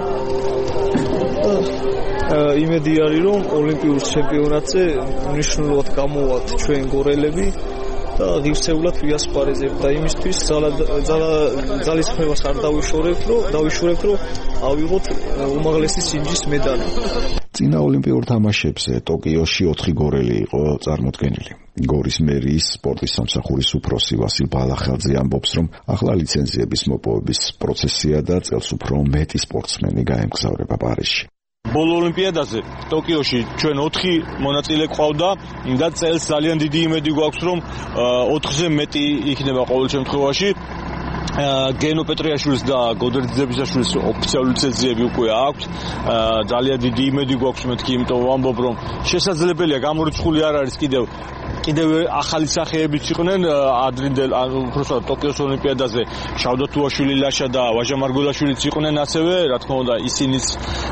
იმედი არის, რომ ოლიმპიურ ჩემპიონატზე მნიშვნელოვნად გამოვათ ჩვენ გორელები და ღირსეულად ვიასპარეზებთ და იმისთვის ძალისხმევას არ დავიშორებთ, რომ დავიშორებთ, რომ ავიღოთ უმაღლესი სინჯის მედალი. წინა ოლიმპიურ თამაშებზე ტოკიოში ოთხი გორელი იყო წარმოდგენილი. გორის მერიის სპორტის სამსახურის უფროსი ვასილ ბალახელძე ამბობს, რომ ახლა ლიცენზიების მოპოვების პროცესია და წელს უფრო მეტი სპორტსმენი გაემგზავრება პარიზში. ბოლო ოლიმპიადაზე ტოკიოში ჩვენ ოთხი მონაწილე გვყავდა, იმდა წელს ძალიან დიდი იმედი გვაქვს, რომ ოთხზე მეტი იქნება ყოველ შემთხვევაში. გენო პეტრიაშვილს და გოდერძი ძებისაშვილს ოფიციალური ლიცენზიები უკვე აქვთ. ძალიან დიდი იმედი გვაქვს მეთქი, იმიტომ ვამბობ, რომ შესაძლებელია გამორიცხული არ არის კიდევ კიდევ ახალი სახეებიც იყვნენ ადრინდელ, უბრალოდ ტოკიოს ოლიმპიადაზე შავდათუაშვილი, ლაშა და ვაჟა მარგველაშვილიც იყვნენ ასევე, რა თქმა უნდა, ისინიც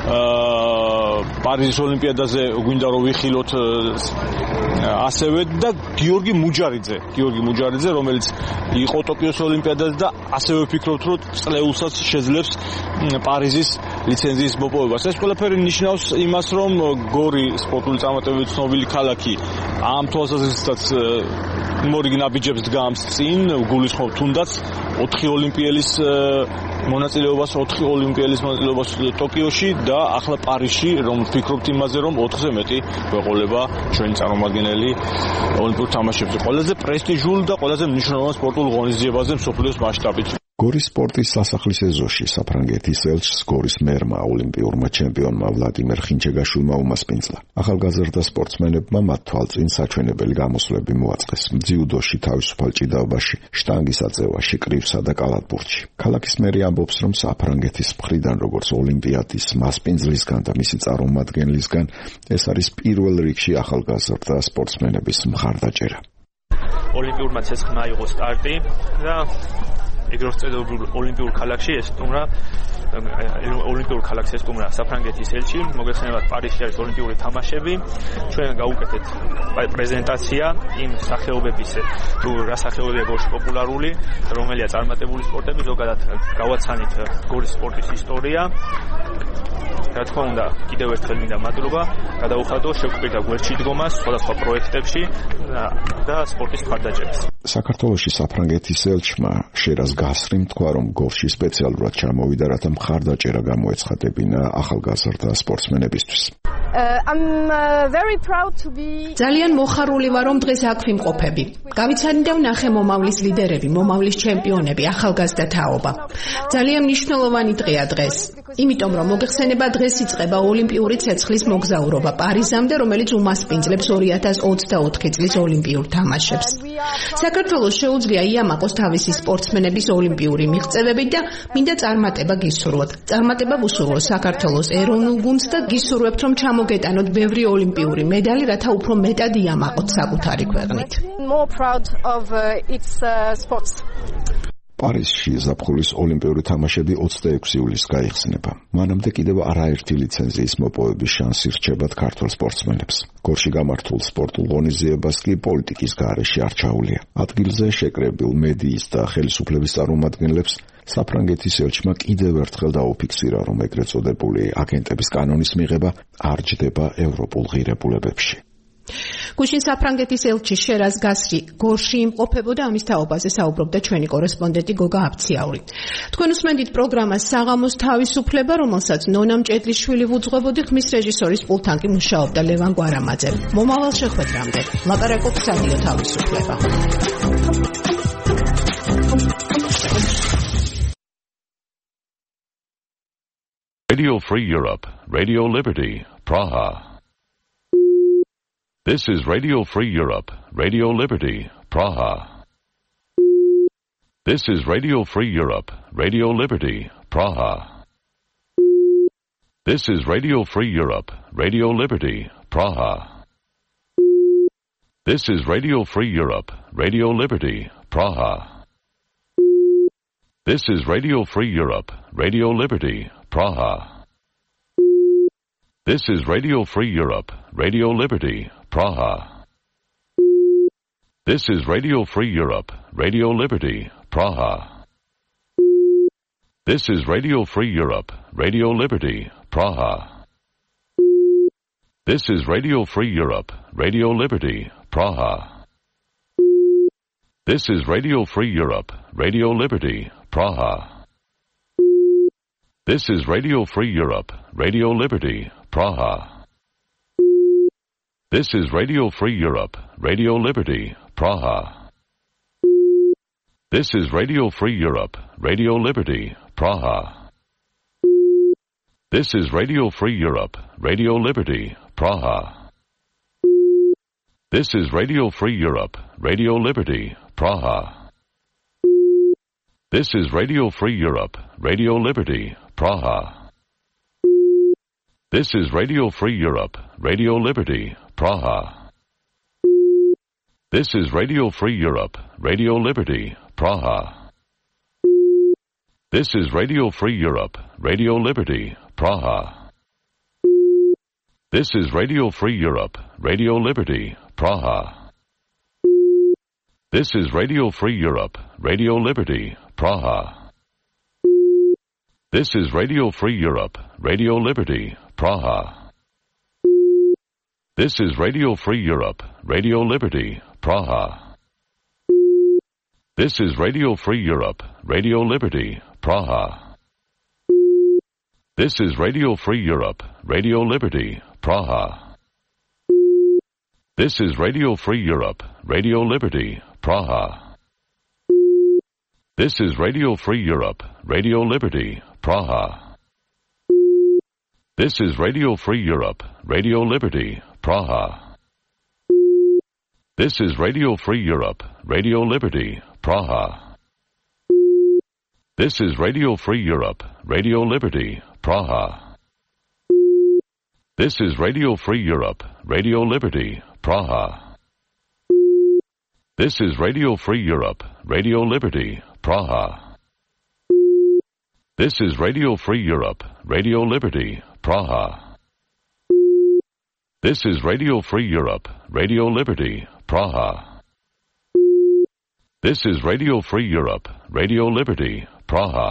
პარიზის ოლიმპიადაზე გვინდა რომ ვიხილოთ ასევე და გიორგი მუჯარიძე, გიორგი მუჯარიძე, რომელიც იყო ტოკიოს ოლიმპიადაზე და ასევე ვფიქრობთ, რომ წლეულსაც შეძლებს პარიზის ლიცენზიის მოპოვებას. ეს ყველაფერი ნიშნავს იმას, რომ გორი სპორტული წარმატებებით ცნობილი ქალაქი ამ თვალსაზრისითაც მორიგ ნაბიჯებს დგამს წინ, გულისხმობ თუნდაც ოთხი ოლიმპიელის მონაწილეობას, ოთხი ოლიმპიელის მონაწილეობას ტოკიოში და ახლა პარიზში, რომ ვფიქრობთ იმაზე, რომ ოთხზე მეტი გვეყოლება ჩვენი წარმომადგენელი ოლიმპიურ თამაშებზე. ყველაზე პრესტიჟულ და ყველაზე მნიშვნელოვან სპორტულ ღონისძიებაზე მსოფლიოს მასშტაბით. გორის სპორტის სასახლის ეზოში საფრანგეთის ელჩს გორის მერმა ოლიმპიურმა ჩემპიონმა ვლადიმერ ხინჭეგაშვილმა უმასპინძლა. ახალგაზრდა სპორტსმენებმა მათ თვალწინ საჩვენებელი გამოსვლები მოაწყეს ძიუდოში, თავისუფალ ჭიდაობაში, შტანგის აწევაში, კრივსა და კალათბურთში. ქალაქის მერი ამბობს, რომ საფრანგეთის მხრიდან როგორც ოლიმპიადის მასპინძლისგან და მისი წარმომადგენლისგან ეს არის პირველ რიგში ახალგაზრდა სპორტსმენების მხარდაჭერა. ოლიმპიურმა ცეცხლმა აიღო სტარტი და ეგრეთ წოდებულ ოლიმპიურ ქალაქში ესტუმრა ოლიმპიურ ქალაქს ესტუმრა საფრანგეთის ელჩი. მოგეხსენებათ, პარიზში არის ოლიმპიური თამაშები. ჩვენ გავუკეთეთ პრეზენტაცია იმ სახეობების, თუ რა სახეობებია გორში პოპულარული, რომელია წარმატებული სპორტები, ზოგადად გავაცანით გორის სპორტის ისტორია. რა თქმა უნდა, კიდევ ერთხელ მინდა მადლობა გადაუხადო შეგვყიდა გვერდში დგომას სხვადასხვა პროექტებში და სპორტის მხარდაჭერას. საქართველოში საფრანგეთის ელჩმა შერას გასრიმ თქვა, რომ გორში სპეციალურად ჩამოვიდა, რათა მხარდაჭერა გამოეცხადებინა ახალგაზრდა სპორტსმენებისთვის. ძალიან მოხარული ვარ, რომ დღეს აქ ვიმყოფები. გავიცანდა ვნახე მომავლის ლიდერები, მომავლის ჩემპიონები, ახალგაზრდა თაობა. ძალიან მნიშვნელოვანი დღეა დღეს. იმიტომ რომ მოგეხსენება დღეს იწყება ოლიმპიური ცეცხლის მოგზაურობა პარიზამდე, რომელიც უმასპინძლებს ორი ათას ოცდაოთხი წლის ოლიმპიურ თამაშებს. საქართველოს შეუძლია იამაყოს თავისი სპორტსმენების ოლიმპიური მიღწევები და მინდა წარმატება გისურვოთ. წარმატება ვუსურვო საქართველოს ეროვნულ გუნდს და გისურვებთ, რომ ჩამოგეტანოთ ბევრი ოლიმპიური медали, რათა უფრო მეტად იამაყოთ საკუთარი ქვეყნით. პარიზში ზაფხულის ოლიმპიური თამაშები ოცდაექვსი ივლისს გაიხსნება. მანამდე კიდევ არაერთი ლიცენზიის მოპოვების შანსი რჩებათ ქართველ სპორტსმენებს. გორში გამართულ სპორტულ ღონისძიებას კი პოლიტიკის გარეშე არ ჩაუვლია. ადგილზე შეკრებილ მედიის და ხელისუფლების წარმომადგენლებს საფრანგეთის ელჩმა კიდევ ერთხელ დაუფიქსირა, რომ ეგრეთ წოდებული აგენტების კანონის მიღება არ ჯდება ევროპულ ღირებულებებში. გუშინ საფრანგეთის ელჩი შერაზ გასრი გორში იმყოფებოდა, ამის თაობაზე საუბრობდა ჩვენი კორესპონდენტი გოგა აფციაური. თქვენ უსმენთ პროგრამას საღამოს თავისუფლება, რომელსაც ნონა მჭედლიშვილი ვუძღვებოდი, ხმის რეჟისორის პულტთან კი მუშაობდა ლევან გვარამაძე. მომავალ შეხვედრამდე ლაპარაკობთ რადიო თავისუფლება. Radio Free Europe, Radio Liberty, Praha. This is Radio Free Europe, Radio Liberty, Praha. This is Radio Free Europe, Radio Liberty, Praha. This is Radio Free Europe, Radio Liberty, Praha. This is Radio Free Europe, Radio Liberty, Praha. This is Radio Free Europe, Radio Liberty, Praha. This is Radio Free Europe, Radio Liberty, Praha. This is Radio Free Europe, Radio Liberty, Praha. This is Radio Free Europe, Radio Liberty, Praha. This is Radio Free Europe, Radio Liberty, Praha. This is Radio Free Europe, Radio Liberty, Praha. This is Radio Free Europe, Radio Liberty, Praha. This is Radio Free Europe, Radio Liberty, Praha. This is Radio Free Europe, Radio Liberty, Praha. This is Radio Free Europe, Radio Liberty, Praha. This is Radio Free Europe, Radio Liberty, Praha. This is Radio Free Europe, Radio Liberty, Praha. This is Radio Free Europe, Radio Liberty, Praha. This is Radio Free Europe, Radio Liberty, Praha. This is Radio Free Europe, Radio Liberty, Praha. This is Radio Free Europe, Radio Liberty, Praha. This is Radio Free Europe, Radio Liberty, Praha. This is Radio Free Europe, Radio Liberty, Praha. This is Radio Free Europe, Radio Liberty, Praha. This is Radio Free Europe, Radio Liberty, Praha. This is Radio Free Europe, Radio Liberty, Praha. This is Radio Free Europe, Radio Liberty, Praha. This is Radio Free Europe, Radio Liberty, Praha. This is Radio Free Europe, Radio Liberty, Praha. This is Radio Free Europe, Radio Liberty, Praha. This is Radio Free Europe, Radio Liberty, Praha. This is Radio Free Europe, Radio Liberty, Praha. This is Radio Free Europe, Radio Liberty, Praha. This is Radio Free Europe, Radio Liberty, Praha. This is Radio Free Europe, Radio Liberty, Praha. This is Radio Free Europe, Radio Liberty, Praha.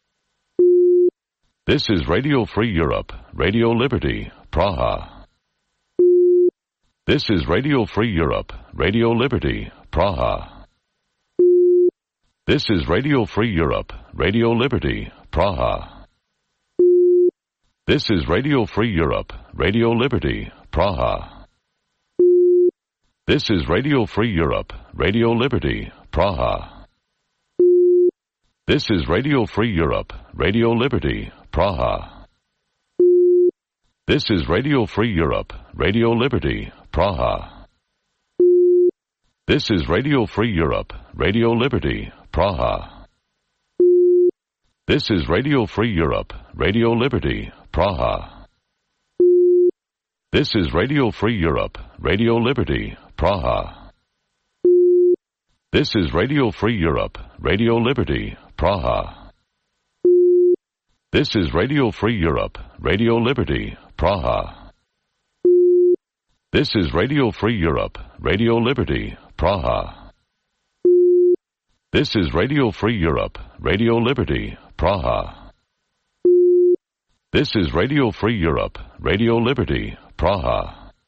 This is Radio Free Europe, Radio Liberty, Praha. This is Radio Free Europe, Radio Liberty, Praha. This is Radio Free Europe, Radio Liberty, Praha. This is Radio Free Europe, Radio Liberty, Praha. This is Radio Free Europe, Radio Liberty, Praha. This is Radio Free Europe, Radio Liberty, Praha. This is Radio Free Europe, Radio Liberty, Praha. This is Radio Free Europe, Radio Liberty, Praha. This is Radio Free Europe, Radio Liberty, Praha. This is Radio Free Europe, Radio Liberty, Praha. This is Radio Free Europe, Radio Liberty, Praha. This is Radio Free Europe, Radio Liberty, Praha. This is Radio Free Europe, Radio Liberty, Praha. This is Radio Free Europe, Radio Liberty, Praha. This is Radio Free Europe, Radio Liberty, Praha.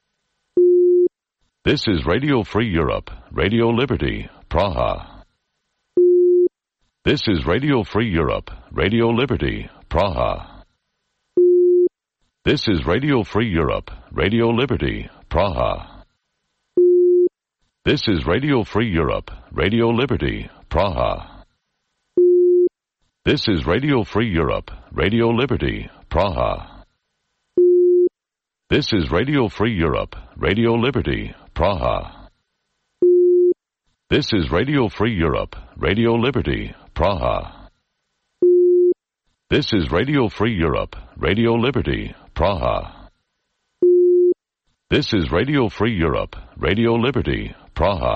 This is Radio Free Europe, Radio Liberty, Praha. This is Radio Free Europe, Radio Liberty, Praha. This is Radio Free Europe, Radio Liberty, Praha. This is Radio Free Europe, Radio Liberty, Praha. This is Radio Free Europe, Radio Liberty, Praha. This is Radio Free Europe, Radio Liberty, Praha. This is Radio Free Europe, Radio Liberty, Praha. This is Radio Free Europe, Radio Liberty, Praha. This is Radio Free Europe, Radio Liberty, Praha.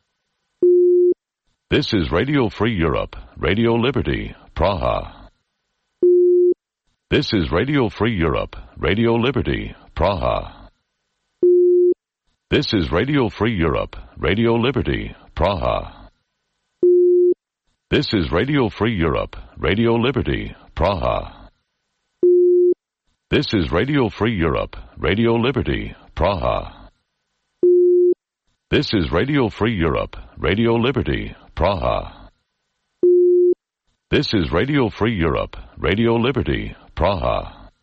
This is Radio Free Europe, Radio Liberty, Praha. This is Radio Free Europe, Radio Liberty, Praha. This is Radio Free Europe, Radio Liberty, Praha. This is Radio Free Europe, Radio Liberty, Praha. This is Radio Free Europe, Radio Liberty, Praha. This is Radio Free Europe, Radio Liberty, Praha. This is Radio Free Europe, Radio Liberty, Praha.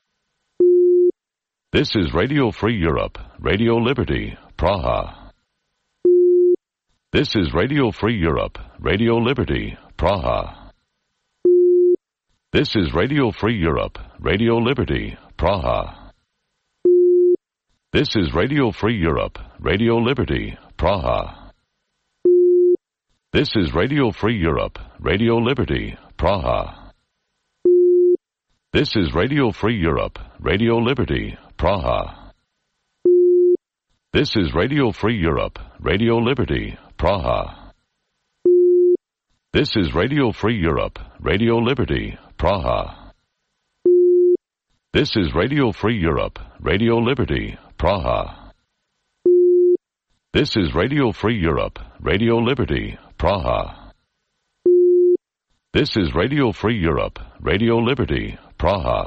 This is Radio Free Europe, Radio Liberty, Praha. This is Radio Free Europe, Radio Liberty, Praha. This is Radio Free Europe, Radio Liberty, Praha. This is Radio Free Europe, Radio Liberty, Praha. This is Radio Free Europe, Radio Liberty, Praha. This is Radio Free Europe, Radio Liberty, Praha. This is Radio Free Europe, Radio Liberty, Praha. This is Radio Free Europe, Radio Liberty, Praha. This is Radio Free Europe, Radio Liberty, Praha. This is Radio Free Europe, Radio Liberty, Praha. This is Radio Free Europe, Radio Liberty, Praha.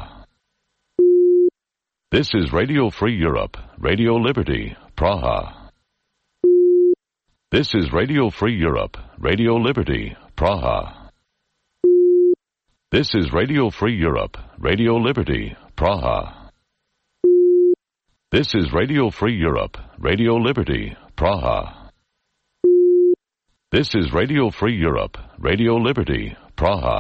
This is Radio Free Europe, Radio Liberty, Praha. This is Radio Free Europe, Radio Liberty, Praha. This is Radio Free Europe, Radio Liberty, Praha. This is Radio Free Europe, Radio Liberty, Praha. This is Radio Free Europe, Radio Liberty, Praha.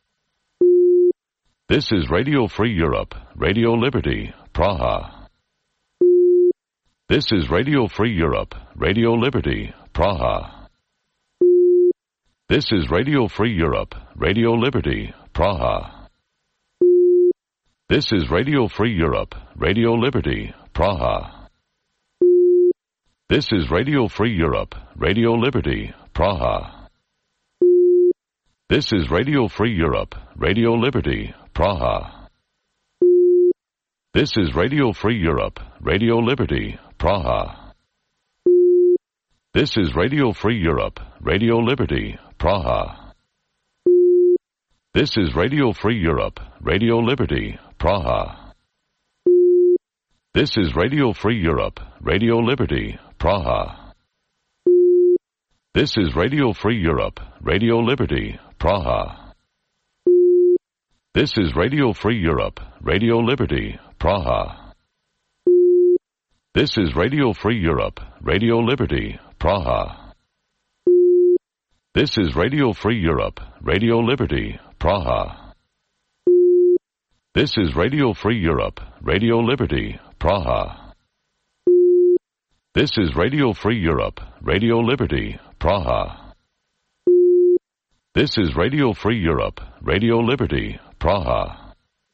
This is Radio Free Europe, Radio Liberty, Praha. This is Radio Free Europe, Radio Liberty, Praha. This is Radio Free Europe, Radio Liberty, Praha. This is Radio Free Europe, Radio Liberty, Praha. This is Radio Free Europe, Radio Liberty, Praha. This is Radio Free Europe, Radio Liberty, Praha. This is Radio Free Europe, Radio Liberty, Praha. This is Radio Free Europe, Radio Liberty, Praha. This is Radio Free Europe, Radio Liberty, Praha. This is Radio Free Europe, Radio Liberty, Praha. This is Radio Free Europe, Radio Liberty, Praha. This is Radio Free Europe, Radio Liberty, Praha. This is Radio Free Europe, Radio Liberty, Praha. This is Radio Free Europe, Radio Liberty, Praha. This is Radio Free Europe, Radio Liberty, Praha. This is Radio Free Europe, Radio Liberty, Praha. This is Radio Free Europe, Radio Liberty, Praha.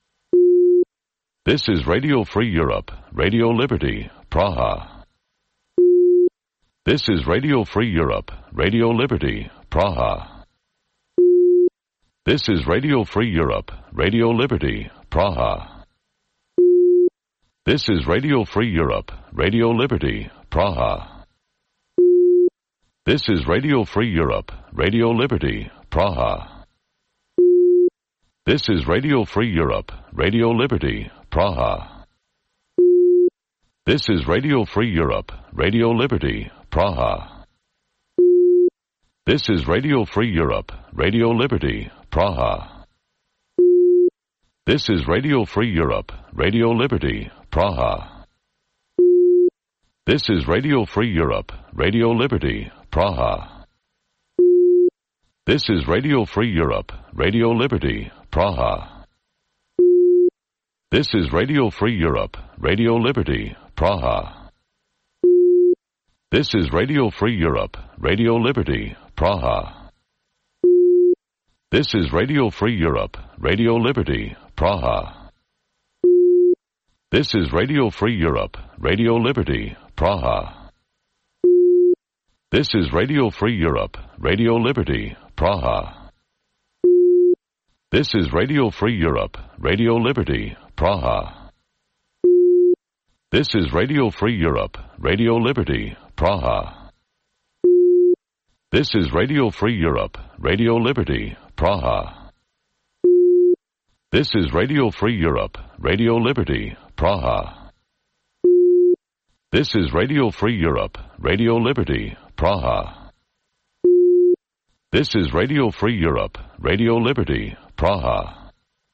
This is Radio Free Europe, Radio Liberty, Praha. This is Radio Free Europe, Radio Liberty, Praha. This is Radio Free Europe, Radio Liberty, Praha. This is Radio Free Europe, Radio Liberty, Praha. This is Radio Free Europe, Radio Liberty, Praha. This is Radio Free Europe, Radio Liberty, Praha. This is Radio Free Europe, Radio Liberty, Praha. This is Radio Free Europe, Radio Liberty, Praha. This is Radio Free Europe, Radio Liberty, Praha. This is Radio Free Europe, Radio Liberty, Praha. This is Radio Free Europe, Radio Liberty, Praha. This is Radio Free Europe, Radio Liberty, Praha. This is Radio Free Europe, Radio Liberty, Praha. This is Radio Free Europe, Radio Liberty, Praha. This is Radio Free Europe, Radio Liberty, Praha. This is Radio Free Europe, Radio Liberty, Praha. This is Radio Free Europe, Radio Liberty, Praha. This is Radio Free Europe, Radio Liberty, Praha. This is Radio Free Europe, Radio Liberty, Praha. This is Radio Free Europe, Radio Liberty, Praha. This is Radio Free Europe, Radio Liberty, Praha. This is Radio Free Europe, Radio Liberty, Praha.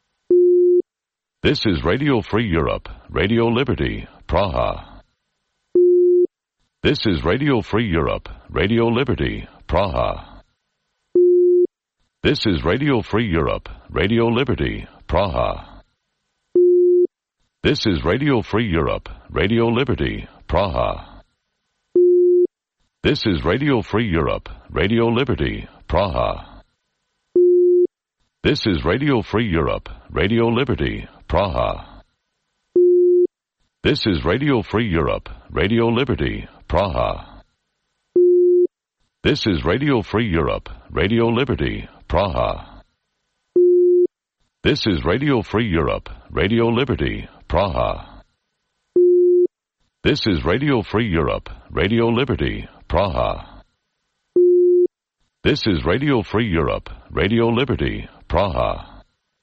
This is Radio Free Europe, Radio Liberty, Praha. This is Radio Free Europe, Radio Liberty, Praha. This is Radio Free Europe, Radio Liberty, Praha. This is Radio Free Europe, Radio Liberty, Praha. This is Radio Free Europe, Radio Liberty, Praha. This is Radio Free Europe, Radio Liberty, Praha. This is Radio Free Europe, Radio Liberty, Praha. This is Radio Free Europe, Radio Liberty, Praha. This is Radio Free Europe, Radio Liberty, Praha. This is Radio Free Europe, Radio Liberty, Praha. This is Radio Free Europe, Radio Liberty, Praha.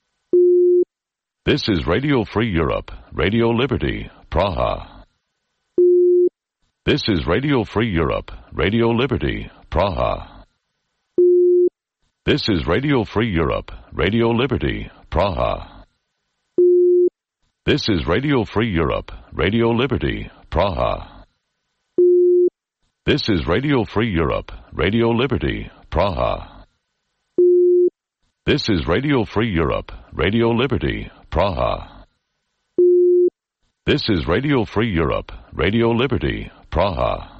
This is Radio Free Europe, Radio Liberty, Praha. This is Radio Free Europe, Radio Liberty, Praha. This is Radio Free Europe, Radio Liberty, Praha. This is Radio Free Europe, Radio Liberty, Praha. This is Radio Free Europe, Radio Liberty, Praha. This is Radio Free Europe, Radio Liberty, Praha. This is Radio Free Europe, Radio Liberty, Praha.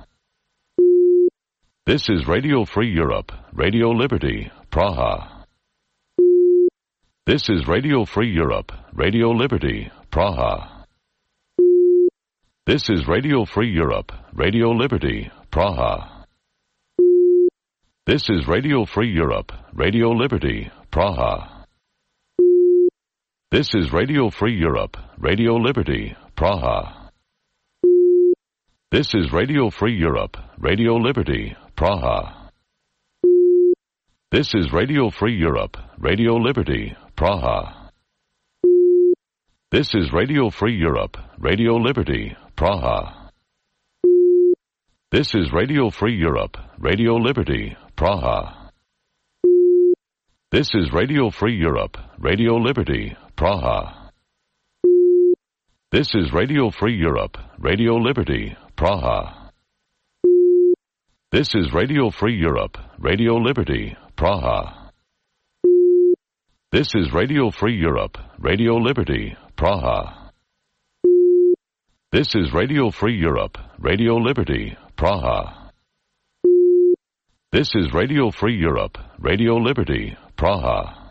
This is Radio Free Europe, Radio Liberty, Praha. This is Radio Free Europe, Radio Liberty, Praha. This is Radio Free Europe, Radio Liberty, Praha. This is Radio Free Europe, Radio Liberty, Praha. This is Radio Free Europe, Radio Liberty, Praha. This is Radio Free Europe, Radio Liberty, Praha. This is Radio Free Europe, Radio Liberty, Praha. This is Radio Free Europe, Radio Liberty, Praha. This is Radio Free Europe, Radio Liberty, Praha. This is Radio Free Europe, Radio Liberty, Praha. This is Radio Free Europe, Radio Liberty, Praha. This is Radio Free Europe, Radio Liberty, Praha. This is Radio Free Europe, Radio Liberty, Praha. This is Radio Free Europe, Radio Liberty, Praha. This is Radio Free Europe, Radio Liberty, Praha.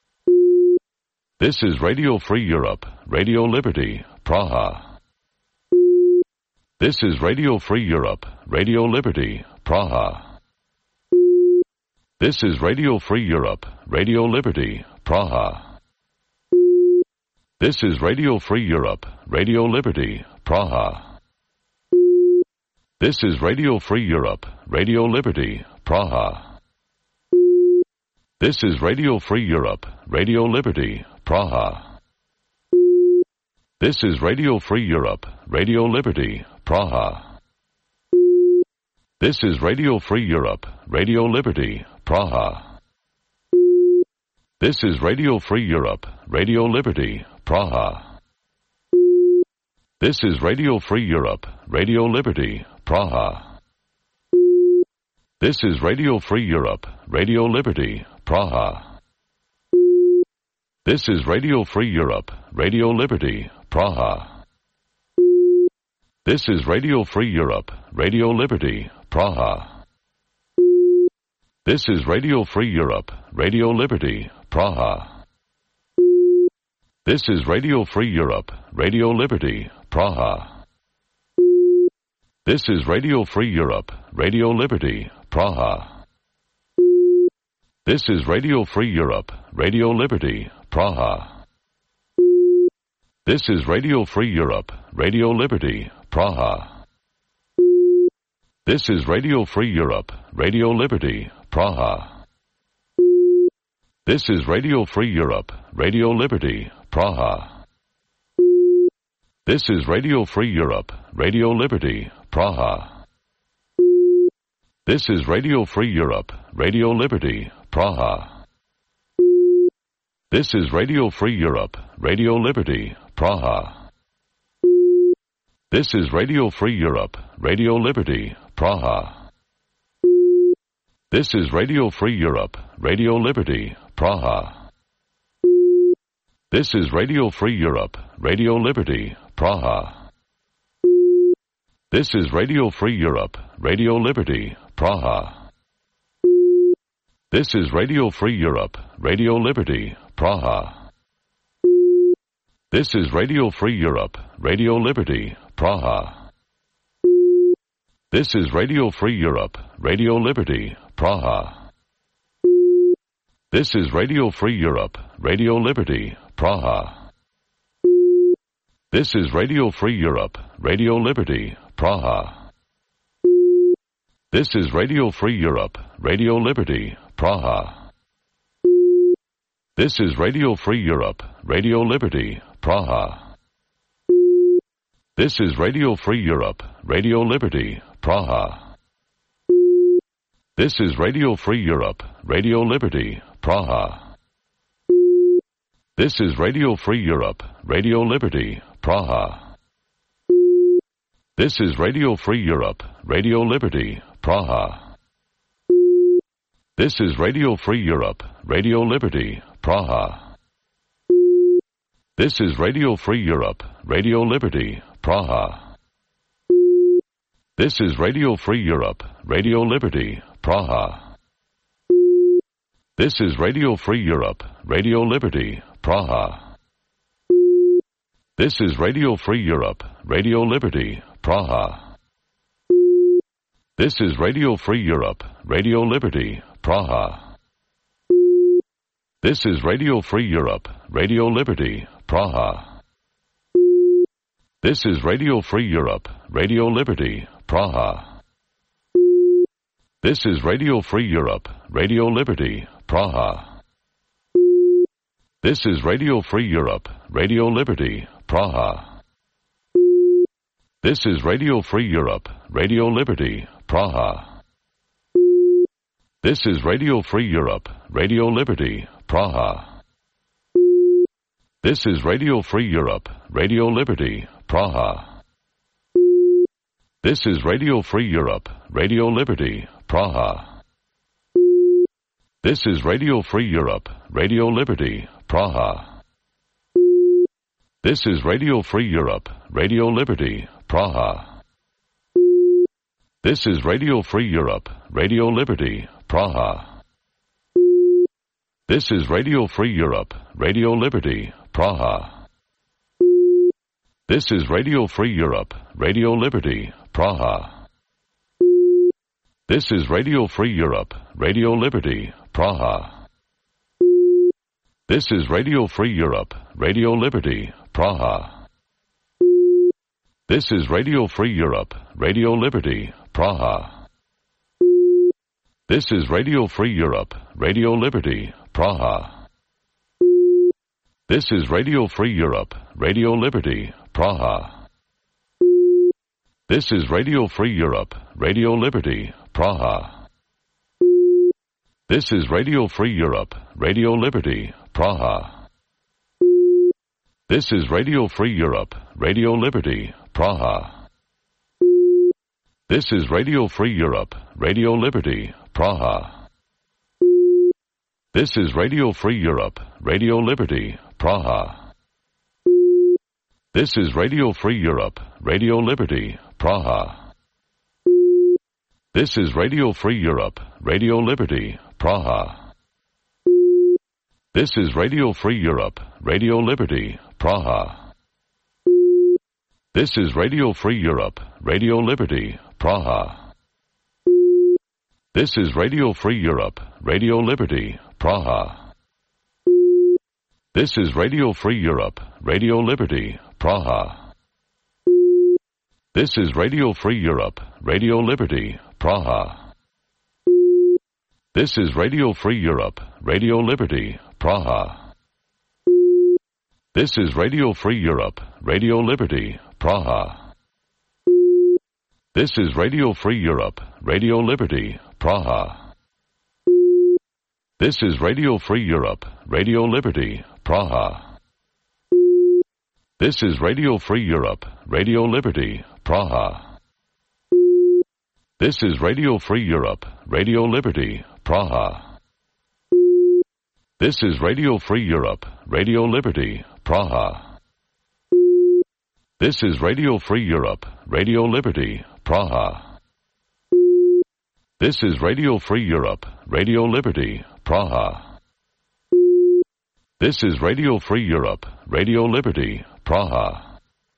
This is Radio Free Europe, Radio Liberty, Praha. This is Radio Free Europe, Radio Liberty, Praha. This is Radio Free Europe, Radio Liberty, Praha. This is Radio Free Europe, Radio Liberty, Praha. This is Radio Free Europe, Radio Liberty, Praha. This is Radio Free Europe, Radio Liberty, Praha. This is Radio Free Europe, Radio Liberty, Praha. This is Radio Free Europe, Radio Liberty, Praha. This is Radio Free Europe, Radio Liberty, Praha. This is Radio Free Europe, Radio Liberty, Praha. This is Radio Free Europe, Radio Liberty, Praha. This is Radio Free Europe, Radio Liberty, Praha. This is Radio Free Europe, Radio Liberty, Praha. This is Radio Free Europe, Radio Liberty, Praha. This is Radio Free Europe, Radio Liberty, Praha. This is Radio Free Europe, Radio Liberty, Praha. This is Radio Free Europe, Radio Liberty, Praha. This is Radio Free Europe, Radio Liberty, Praha. This is Radio Free Europe, Radio Liberty, Praha. This is Radio Free Europe, Radio Liberty, Praha. This is Radio Free Europe, Radio Liberty, Praha. This is Radio Free Europe, Radio Liberty, Praha. This is Radio Free Europe, Radio Liberty, Praha. This is Radio Free Europe, Radio Liberty, Praha. This is Radio Free Europe, Radio Liberty, Praha. This is Radio Free Europe, Radio Liberty, Praha. This is Radio Free Europe, Radio Liberty, Praha. This is Radio Free Europe, Radio Liberty, Praha. This is Radio Free Europe, Radio Liberty, Praha. This is Radio Free Europe, Radio Liberty, Praha. This is Radio Free Europe, Radio Liberty, Praha. This is Radio Free Europe, Radio Liberty, Praha. This is Radio Free Europe, Radio Liberty, Praha. This is Radio Free Europe, Radio Liberty, Praha. This is Radio Free Europe, Radio Liberty, Praha. This is Radio Free Europe, Radio Liberty, Praha. This is Radio Free Europe, Radio Liberty, Praha. This is Radio Free Europe, Radio Liberty, Praha. This is Radio Free Europe, Radio Liberty, Praha. This is Radio Free Europe, Radio Liberty, Praha. This is Radio Free Europe, Radio Liberty, Praha. This is Radio Free Europe, Radio Liberty, Praha. This is Radio Free Europe, Radio Liberty, Praha. This is Radio Free Europe, Radio Liberty, Praha. This is Radio Free Europe, Radio Liberty, Praha. This is Radio Free Europe, Radio Liberty, Praha. This is Radio Free Europe, Radio Liberty, Praha. This is Radio Free Europe, Radio Liberty, Praha. This is Radio Free Europe, Radio Liberty, Praha. This is Radio Free Europe, Radio Liberty, Praha. This is Radio Free Europe, Radio Liberty, Praha. This is Radio Free Europe, Radio Liberty, Praha. This is Radio Free Europe, Radio Liberty, Praha. This is Radio Free Europe, Radio Liberty, Praha. This is Radio Free Europe, Radio Liberty, Praha. This is Radio Free Europe, Radio Liberty, Praha. This is Radio Free Europe, Radio Liberty, Praha. This is Radio Free Europe, Radio Liberty, Praha. This is Radio Free Europe, Radio Liberty, Praha. This is Radio Free Europe, Radio Liberty, Praha. This is Radio Free Europe, Radio Liberty, Praha. This is Radio Free Europe, Radio Liberty, Praha. This is Radio Free Europe, Radio Liberty, Praha. This is Radio Free Europe, Radio Liberty, Praha. This is Radio Free Europe, Radio Liberty, Praha. This is Radio Free Europe, Radio Liberty, Praha. This is Radio Free Europe, Radio Liberty, Praha. This is Radio Free Europe, Radio Liberty, Praha. This is Radio Free Europe, Radio Liberty, Praha. This is Radio Free Europe, Radio Liberty, Praha. This is Radio Free Europe, Radio Liberty, Praha. This is Radio Free Europe, Radio Liberty, Praha. This is Radio Free Europe, Radio Liberty, Praha. This is Radio Free Europe, Radio Liberty, Praha. This is Radio Free Europe, Radio Liberty, Praha. This is Radio Free Europe, Radio Liberty, Praha. This is Radio Free Europe, Radio Liberty, Praha. This is Radio Free Europe, Radio Liberty, Praha. This is Radio Free Europe, Radio Liberty, Praha. This is Radio Free Europe, Radio Liberty, Praha. This is Radio Free Europe, Radio Liberty, Praha. This is Radio Free Europe, Radio Liberty, Praha. This is Radio Free Europe, Radio Liberty, Praha. This is Radio Free Europe, Radio Liberty, Praha.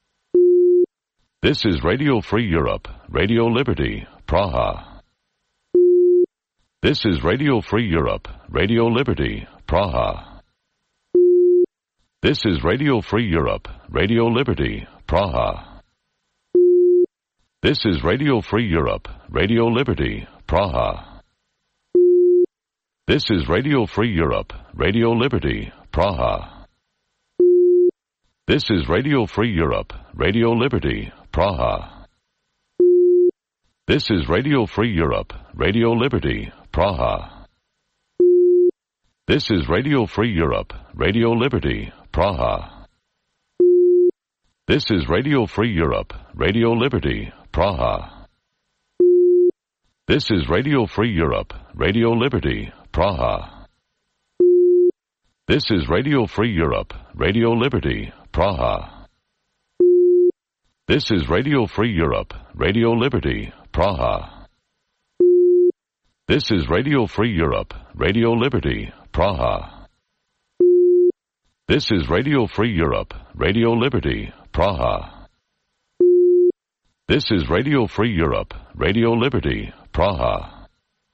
This is Radio Free Europe, Radio Liberty, Praha. This is Radio Free Europe, Radio Liberty, Praha. This is Radio Free Europe, Radio Liberty, Praha. This is Radio Free Europe, Radio Liberty, Praha. This is Radio Free Europe, Radio Liberty, Praha. This is Radio Free Europe, Radio Liberty, Praha. This is Radio Free Europe, Radio Liberty, Praha. This is Radio Free Europe, Radio Liberty, Praha. This is Radio Free Europe, Radio Liberty, Praha. This is Radio Free Europe, Radio Liberty, Praha. This is Radio Free Europe, Radio Liberty, Praha. This is Radio Free Europe, Radio Liberty, Praha. This is Radio Free Europe, Radio Liberty, Praha. This is Radio Free Europe, Radio Liberty, Praha. This is Radio Free Europe, Radio Liberty, Praha.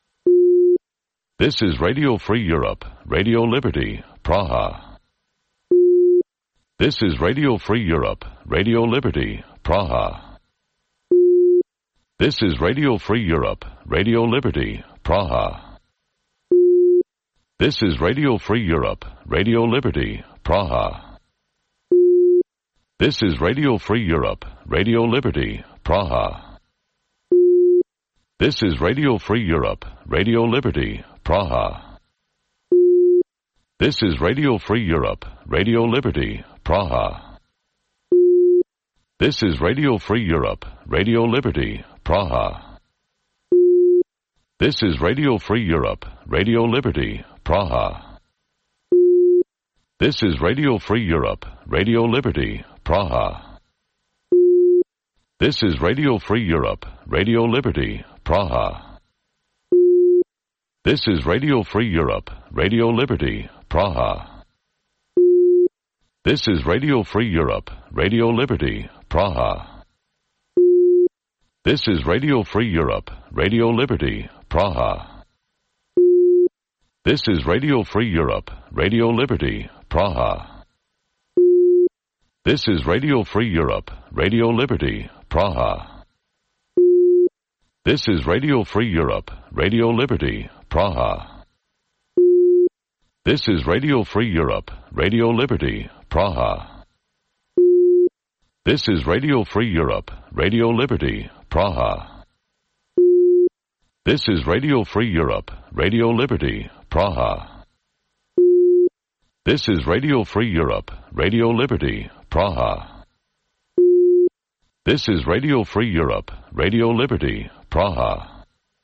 This is Radio Free Europe, Radio Liberty, Praha. This is Radio Free Europe, Radio Liberty, Praha. This is Radio Free Europe, Radio Liberty, Praha. This is Radio Free Europe, Radio Liberty, Praha. This is Radio Free Europe, Radio Liberty, Praha. This is Radio Free Europe, Radio Liberty, Praha. This is Radio Free Europe, Radio Liberty, Praha. This is Radio Free Europe, Radio Liberty, Praha. This is Radio Free Europe, Radio Liberty, Praha. This is Radio Free Europe, Radio Liberty, Praha. This is Radio Free Europe, Radio Liberty, Praha. This is Radio Free Europe, Radio Liberty, Praha. This is Radio Free Europe, Radio Liberty, Praha. This is Radio Free Europe, Radio Liberty, Praha. This is Radio Free Europe, Radio Liberty, Praha. This is Radio Free Europe, Radio Liberty, Praha. This is Radio Free Europe, Radio Liberty, Praha. This is Radio Free Europe, Radio Liberty, Praha. This is Radio Free Europe, Radio Liberty, Praha. This is Radio Free Europe, Radio Liberty, Praha. This is Radio Free Europe, Radio Liberty, Praha. This is Radio Free Europe, Radio Liberty, Praha.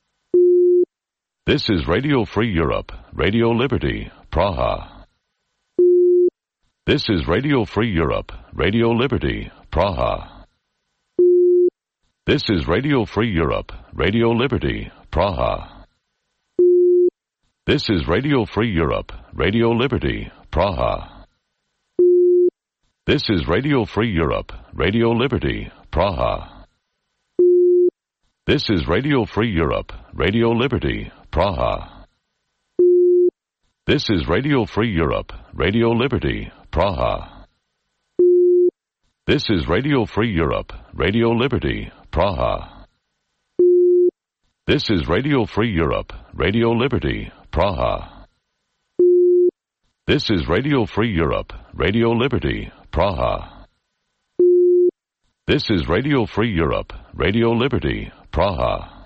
This is Radio Free Europe, Radio Liberty, Praha. This is Radio Free Europe, Radio Liberty, Praha. This is Radio Free Europe, Radio Liberty, Praha. This is Radio Free Europe, Radio Liberty, Praha. This is Radio Free Europe, Radio Liberty, Praha. This is Radio Free Europe, Radio Liberty, Praha. This is Radio Free Europe, Radio Liberty, Praha. This is Radio Free Europe, Radio Liberty, Praha. This is Radio Free Europe, Radio Liberty, Praha. This is Radio Free Europe, Radio Liberty, Praha. This is Radio Free Europe, Radio Liberty, Praha.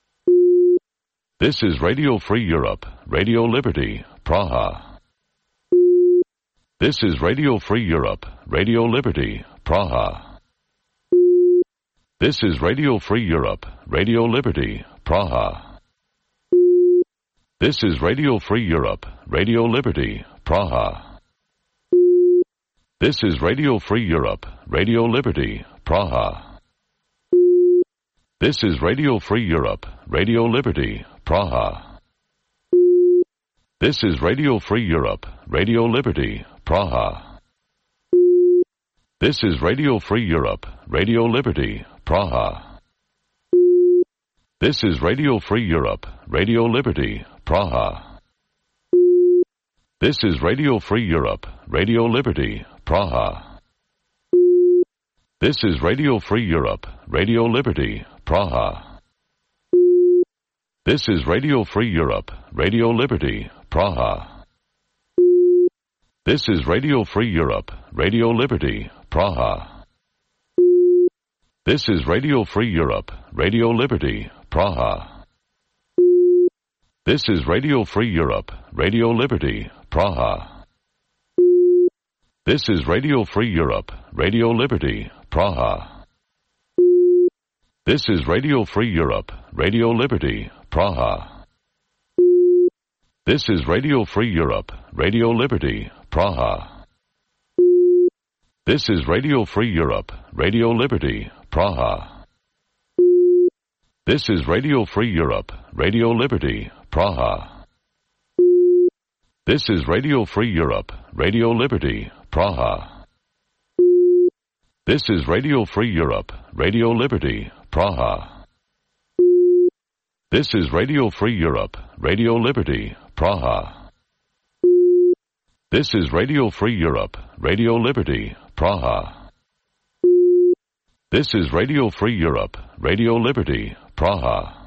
This is Radio Free Europe, Radio Liberty, Praha. This is Radio Free Europe, Radio Liberty, Praha. This is Radio Free Europe, Radio Liberty, Praha. This is Radio Free Europe, Radio Liberty, Praha. This is Radio Free Europe, Radio Liberty, Praha. This is Radio Free Europe, Radio Liberty, Praha. This is Radio Free Europe, Radio Liberty, Praha. This is Radio Free Europe, Radio Liberty, Praha. This is Radio Free Europe, Radio Liberty, Praha. This is Radio Free Europe, Radio Liberty, Praha. This is Radio Free Europe, Radio Liberty, Praha. This is Radio Free Europe, Radio Liberty, Praha. This is Radio Free Europe, Radio Liberty, Praha. This is Radio Free Europe, Radio Liberty, Praha. This is Radio Free Europe, Radio Liberty, Praha. This is Radio Free Europe, Radio Liberty, Praha. This is Radio Free Europe, Radio Liberty, Praha. This is Radio Free Europe, Radio Liberty, Praha. This is Radio Free Europe, Radio Liberty, Praha. This is Radio Free Europe, Radio Liberty, Praha. This is Radio Free Europe, Radio Liberty, Praha. This is Radio Free Europe, Radio Liberty, Praha. This is Radio Free Europe, Radio Liberty, Praha. This is Radio Free Europe, Radio Liberty, Praha. This is Radio Free Europe, Radio Liberty, Praha.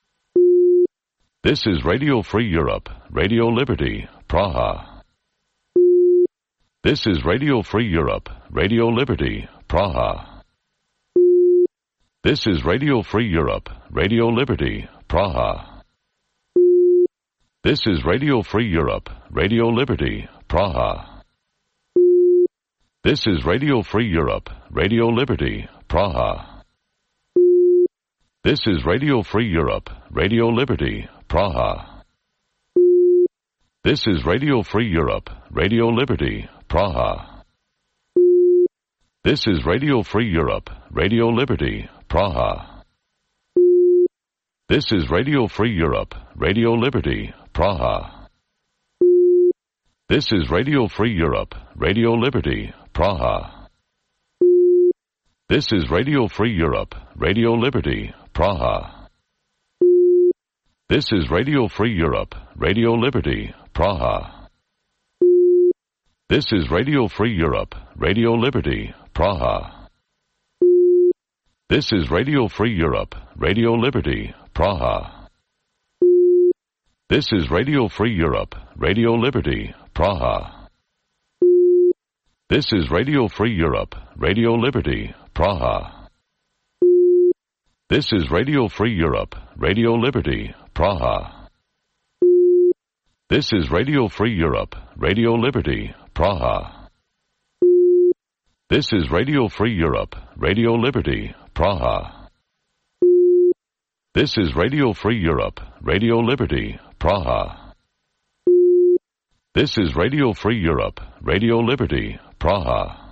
This is Radio Free Europe, Radio Liberty, Praha. This is Radio Free Europe, Radio Liberty, Praha. This is Radio Free Europe, Radio Liberty, Praha. This is Radio Free Europe, Radio Liberty, Praha. This is Radio Free Europe, Radio Liberty, Praha. This is Radio Free Europe, Radio Liberty, Praha. This is Radio Free Europe, Radio Liberty, Praha. This is Radio Free Europe, Radio Liberty, Praha. This is Radio Free Europe, Radio Liberty, Praha. This is Radio Free Europe, Radio Liberty, Praha. This is Radio Free Europe, Radio Liberty, Praha. This is Radio Free Europe, Radio Liberty, Praha. This is Radio Free Europe, Radio Liberty, Praha. This is Radio Free Europe, Radio Liberty, Praha. This is Radio Free Europe, Radio Liberty, Praha. This is Radio Free Europe, Radio Liberty, Praha. This is Radio Free Europe, Radio Liberty, Praha. This is Radio Free Europe, Radio Liberty, Praha. This is Radio Free Europe, Radio Liberty, Praha. This is Radio Free Europe, Radio Liberty, Praha. This is Radio Free Europe, Radio Liberty, Praha.